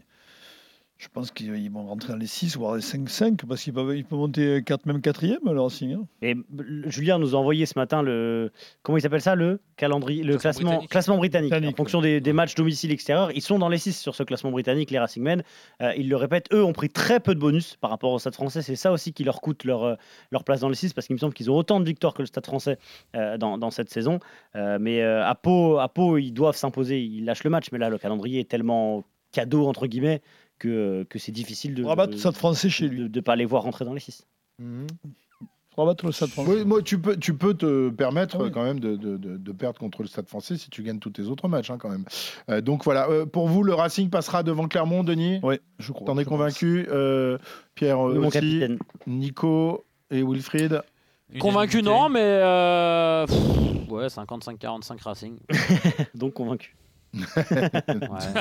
je pense qu'ils vont rentrer dans les six, voire les cinq cinq, parce qu'ils peuvent, ils peuvent monter quatre, même quatrième, le Racing. Hein. Et le- Julien nous a envoyé ce matin le. Comment il s'appelle ça? Le calendrier, le Classement classement, britannique. classement britannique. Britannique, En fonction des, des matchs domicile extérieur, ils sont dans les six sur ce classement britannique, les Racingmen. Euh, ils le répètent, eux ont pris très peu de bonus par rapport au Stade français. C'est ça aussi qui leur coûte leur, euh, leur place dans les six, parce qu'il me semble qu'ils ont autant de victoires que le Stade français euh, dans, dans cette saison. Euh, mais euh, à, Pau, à Pau, ils doivent s'imposer. Ils lâchent le match, mais là, le calendrier est tellement cadeau, entre guillemets, que, que c'est difficile de Pour abattre le Stade français chez lui. de ne pas les voir rentrer dans les six. Mhm. Pour abattre le Stade français. Oui, moi, tu peux, tu peux te permettre Ah oui. quand même de, de- de- de perdre contre le Stade français si tu gagnes tous tes autres matchs, hein, quand même. Euh, donc voilà, Euh, pour vous, le Racing passera devant Clermont, Denis? Oui, je crois. T'en es je convaincu? Euh, Pierre euh, Oui, mon aussi, capitaine. Nico et Wilfried? Convaincu Unanimité. non, mais euh, pff, ouais, cinquante-cinq quarante-cinq Racing. Donc convaincu. Ouais.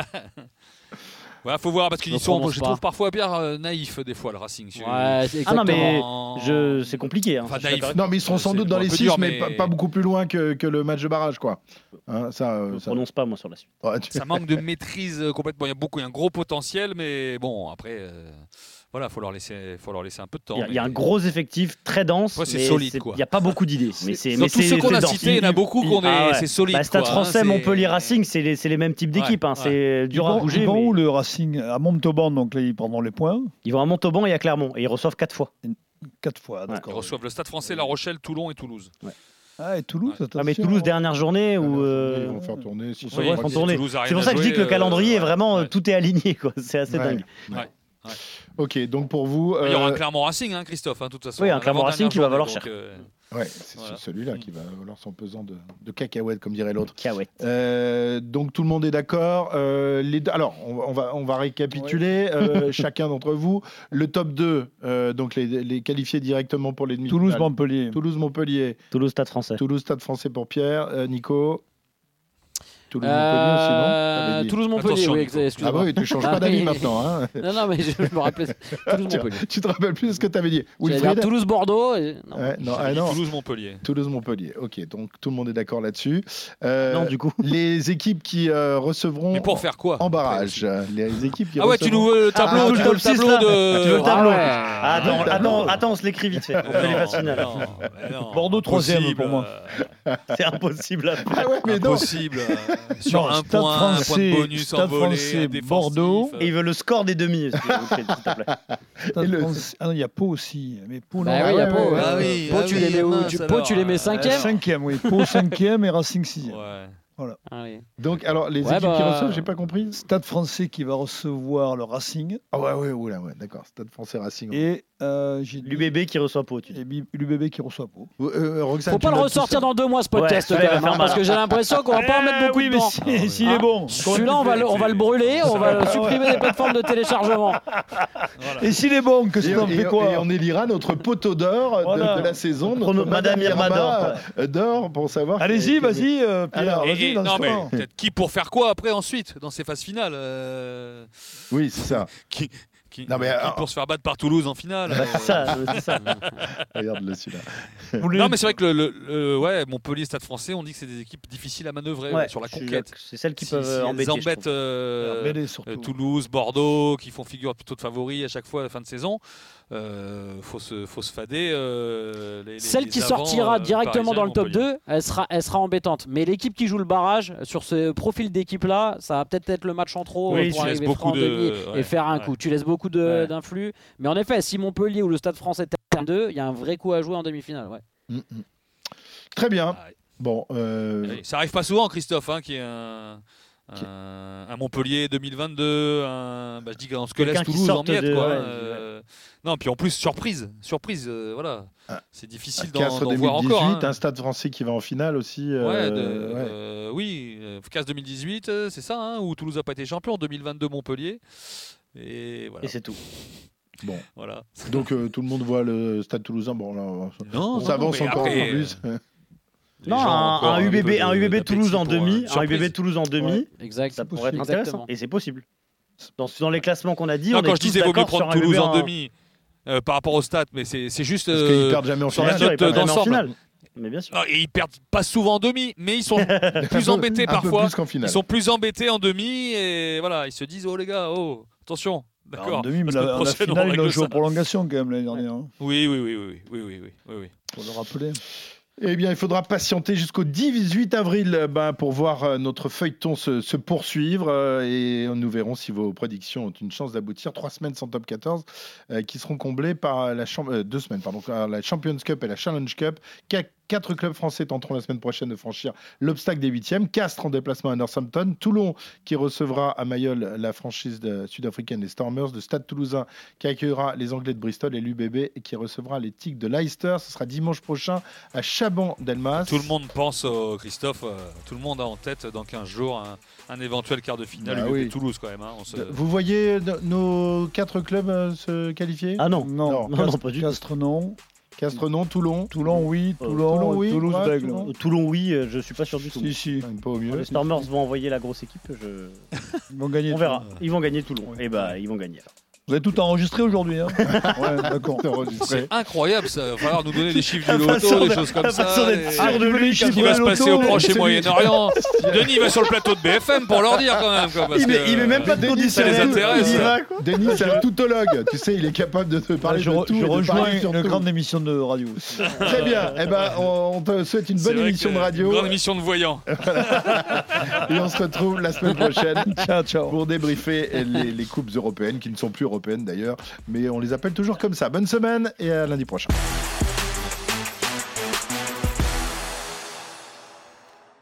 Ouais, faut voir parce Je qu'ils me sont, prononce je pas. trouve parfois bien euh, naïfs des fois le Racing. Je- Ouais, c'est Ah non, mais exactement. je... c'est compliqué. Hein, Enfin, ça, je suis naïf. d'accord. Non, mais ils seront sans C'est doute dans un les peu six, dur, mais, mais- Pas, pas beaucoup plus loin que, que le match de barrage, quoi. Hein, ça, euh, Je ne ça- prononce pas, moi, sur la suite. Ouais, tu- Ça manque de maîtrise euh, complètement. Il y a beaucoup, il y a un gros potentiel, mais bon, après, euh, voilà, faut leur laisser, faut leur laisser un peu de temps. Il y a, il y a mais- un gros effectif très dense. Ouais, c'est mais solide, c'est- quoi. Il n'y a pas beaucoup d'idées. Mais c'est, Dans mais tous c'est- ceux qu'on c'est a dense. cités, il y en a beaucoup qu'on est, Ah ouais. c'est solide. Bah, Stade quoi, hein, français, c'est- Montpellier, Racing, c'est les, c'est les mêmes types d'équipes. Ouais, hein, ouais. C'est Ils dur à vont, bouger. ils vont mais où le Racing? À Montauban, donc là, ils prendront les points. Ils vont à Montauban et à Clermont. Et ils reçoivent quatre fois. Quatre fois, Ils d'accord. reçoivent le Stade français, La Rochelle, Toulon et Toulouse. Ah, et Toulouse, Ouais. attention. Ah, mais Toulouse, dernière journée. Où, euh, Ils vont faire tourner. si Ils ça sont va ouais, pas font dire. tourner. Toulouse a rien C'est pour à ça que je dis jouer, que le calendrier euh, est vraiment. ouais. Tout est aligné. Quoi. C'est assez Ouais. dingue. Ouais. Ok, donc pour vous. Il y aura un euh, Clermont Racing, hein, Christophe, hein, de toute façon. Oui, un à Clermont l'avant-dernière Racing qui va journée, valoir donc, cher. euh, Ouais, c'est Voilà. celui-là qui va valoir son pesant de, de cacahuètes, comme dirait l'autre. Cahuète. Euh, donc tout le monde est d'accord. Euh, les deux- alors, on, va- on va, on va récapituler, euh, chacun d'entre vous. Le top deux, euh, donc les, les qualifiés directement pour les demi-finales. Toulouse-Montpellier. Toulouse-Montpellier. Toulouse, Stade français. Toulouse-Stade français pour Pierre. Euh, Nico Toulouse-Montpellier aussi, non Euh, T'avais dit. Toulouse-Montpellier, Attention, oui, Nico. Ah excusez-moi. bah oui, tu changes Ah pas d'avis oui. maintenant. Hein. Non, non, mais je, je me rappelais. tu, Toulouse-Montpellier. tu te rappelles plus de ce que tu avais dit. J'allais dire Wilfried Toulouse-Bordeaux. et- Non. Ouais, non, ah, J'avais dit non. Toulouse-Montpellier. Toulouse-Montpellier. Ok, donc tout le monde est d'accord là-dessus. Euh, Non, du coup. Les équipes qui euh, recevront Mais pour faire quoi en barrage. Les équipes qui Ah ouais, tu recevront- nous veux le tableau, Ah, tu le veux top le six, tableau là. de. Tu veux le tableau Ah ouais. Attends, Ah, attends, non. attends, on se l'écrit vite fait. On fait les phases finales. Non, mais non, Bordeaux, troisième impossible. pour moi. C'est impossible à faire. Ah ouais, mais Impossible. euh, sur Non, un Stade point, français, un point de bonus Stade envolé, français, défensif, Bordeaux. euh. Et il veut le score des demi, s'il vous plaît, s'il te plaît. Stade le- français- Ah non, il y a Pau aussi. Mais Pau, Bah non. oui, il y a ouais, Pau. ouais, ouais. ah oui, Pau, ah tu oui, les mets où mince, tu- Pau, alors, tu les mets euh, cinquième. Cinquième, oui. Pau cinquième et Racing sixième. Ouais. Allez. Donc, alors, les Ouais, équipes qui bah- reçoivent, j'ai pas compris. Stade français qui va recevoir le Racing. Ah ouais, ouais, oula, ouais, d'accord. Stade français Racing. Et euh, j'ai dit- L'U B B qui reçoit Pau, tu dis. et Bi- l'U B B qui reçoit Pau. Euh, Roxane, Faut tu pas le notes tout ressortir ça dans deux mois ce podcast Ouais, quand ça va même, faire hein, mal. parce que j'ai l'impression qu'on va pas en mettre Eh beaucoup oui, de mais temps. si- s'il Hein est bon. Celui-là, on va le, on va le brûler, on va le supprimer des plateformes de téléchargement. Et s'il est bon, que Et, ça en et- fait quoi et on élira notre poteau d'or de- Voilà. de, la saison, notre Chrono- Madame Irma d'or. euh, d'or pour savoir. Allez-y, qui- vas-y, euh, Pierre. Alors, Et- vas-y, et- lance-toi. non, mais peut-être qui pour faire quoi après ensuite dans ces phases finales euh, Oui, c'est ça. qui, qui, Non, mais, qui alors- pour se faire battre par Toulouse en finale Bah, c'est ça, c'est ça. Regarde-le celui-là. Vous voulez- Non, mais c'est vrai que le, le- le- ouais, Montpellier, Stade Français, on dit que c'est des équipes difficiles à manœuvrer Ouais, sur la je suis conquête. d'accord. C'est celles qui Si- peuvent si euh, elles embêter. je embêtent trouve. euh, Mêlée, surtout. euh, Toulouse, Bordeaux, qui font figure plutôt de favoris à chaque fois à la fin de saison. Euh, faut se, faut se fader. euh, les, les- Celle les qui avants, sortira euh, directement parisiens, dans le top Montpellier. deux, elle sera, elle sera embêtante. Mais l'équipe qui joue le barrage, sur ce profil d'équipe-là, ça va peut-être être le match en trop Oui, euh, pour tu laisses arriver beaucoup frais en de- demi ouais, et faire un ouais. coup. Tu laisses beaucoup de- Ouais. d'influx. Mais en effet, si Montpellier ou le Stade français termine deux, il y a un vrai coup à jouer en demi-finale. Ouais. Mm, mm. Très bien. Ah, Bon, euh, oui. Ça arrive pas souvent, Christophe, hein, qui est un, un, un Montpellier deux mille vingt-deux, un, bah, je dis qu'en ce que laisse Quelqu'un qui Toulouse en sorte miettes. de- Quoi, ouais, euh, Non, puis en plus, surprise, surprise, euh, voilà. Ah. C'est difficile Castres d'en d'en deux mille voir dix-huit, encore. hein. un stade français qui va en finale aussi. euh, Ouais, de- ouais. euh, oui, euh, Castres deux mille dix-huit, euh, c'est ça, hein, où Toulouse n'a pas été champion, deux mille vingt-deux Montpellier. Et voilà. Et c'est tout. Bon, voilà. donc euh, tout le monde voit le stade toulousain. Bon, là, on, Non, on s'avance mais encore après, un peu plus. Les Non, gens ont un, encore un U B B, peu de- un U B B Toulouse en d'appétit pour, demi, euh, un U B surprise. B Toulouse en demi, Ouais, exact. ça pourrait être Exactement. intéressant. Et c'est possible. Dans, dans les classements qu'on a dit, Non, on quand est je tous disais vaut mieux d'accord prendre sur un Toulouse U B B en demi euh, par rapport au stade, mais c'est c'est juste Parce euh, qu'ils perdent jamais en sur finale. la Bien sûr, note ils perdent jamais en d'ensemble. finale. Mais bien sûr. Non, et ils perdent pas souvent en demi, mais ils sont plus Un embêtés peu parfois. plus qu'en finale. Ils sont plus embêtés en demi et voilà, ils se disent oh les gars, oh attention, Alors, d'accord. en demi, mais la semaine la, la prochaine, on finale, il règle a joué ça. en prolongation quand même l'année dernière. Hein, Oui, oui, oui, oui, oui, oui, oui, oui, oui. pour le rappeler. Eh bien, il faudra patienter jusqu'au dix-huit avril euh, ben, pour voir euh, notre feuilleton se, se poursuivre euh, et nous verrons si vos prédictions ont une chance d'aboutir. Trois semaines sans top quatorze euh, qui seront comblées par la champ- euh, deux semaines pardon, par la Champions Cup et la Challenge Cup. Qua- Quatre clubs français tenteront la semaine prochaine de franchir l'obstacle des huitièmes. Castres en déplacement à Northampton. Toulon qui recevra à Mayol la franchise de- sud-africaine des Stormers. De Stade Toulousain qui accueillera les Anglais de Bristol et l'U B B qui recevra les Tigres de Leicester. Ce sera dimanche prochain à Chaban-Delmas. Tout le monde pense, euh, Christophe, euh, tout le monde a en tête dans quinze jours un, un éventuel quart de finale Bah U B B oui. Toulouse quand même. Hein, on se- Vous voyez no- nos quatre clubs euh, se qualifier? Ah non, Non, Non, non, Castres, non, pas du tout. Castres, non. Castres non, Toulon. Toulon, oui. Euh, Toulon, Toulon, oui. Toulouse, Ouais, Bègle. Toulon. Euh, Toulon, oui, euh, je suis pas sûr du tout. Si, si. Pas au mieux. Les Stormers vont envoyer la grosse équipe. Je... Ils vont gagner. On verra. Toulon. Ils vont gagner Toulon. Et bah, ils vont gagner. alors. Vous avez tout enregistré aujourd'hui. Hein ouais, d'accord. C'est incroyable, ça va falloir nous donner des chiffres du La façon loto, des de- choses comme la ça. façon d'être et- sûr de lui, Ce qui va se passer au Proche et Moyen-Orient. Denis va sur le plateau de B F M pour leur dire quand même. Quoi, parce Il met, que, il met même pas de Denis, ça les conditionnel. intéresse. Il y va, quoi. Denis, c'est un toutologue. Tu sais, il est capable de te parler je, de re- tout. je et de rejoins parier sur une tout. grande émission de radio. Très bien. Eh ben, on, on te souhaite une c'est bonne vrai émission que de radio. Une grande émission de voyants. Et on se retrouve la semaine prochaine Ciao, ciao. pour débriefer les, les coupes européennes, qui ne sont plus européennes d'ailleurs, mais on les appelle toujours comme ça. Bonne semaine et à lundi prochain.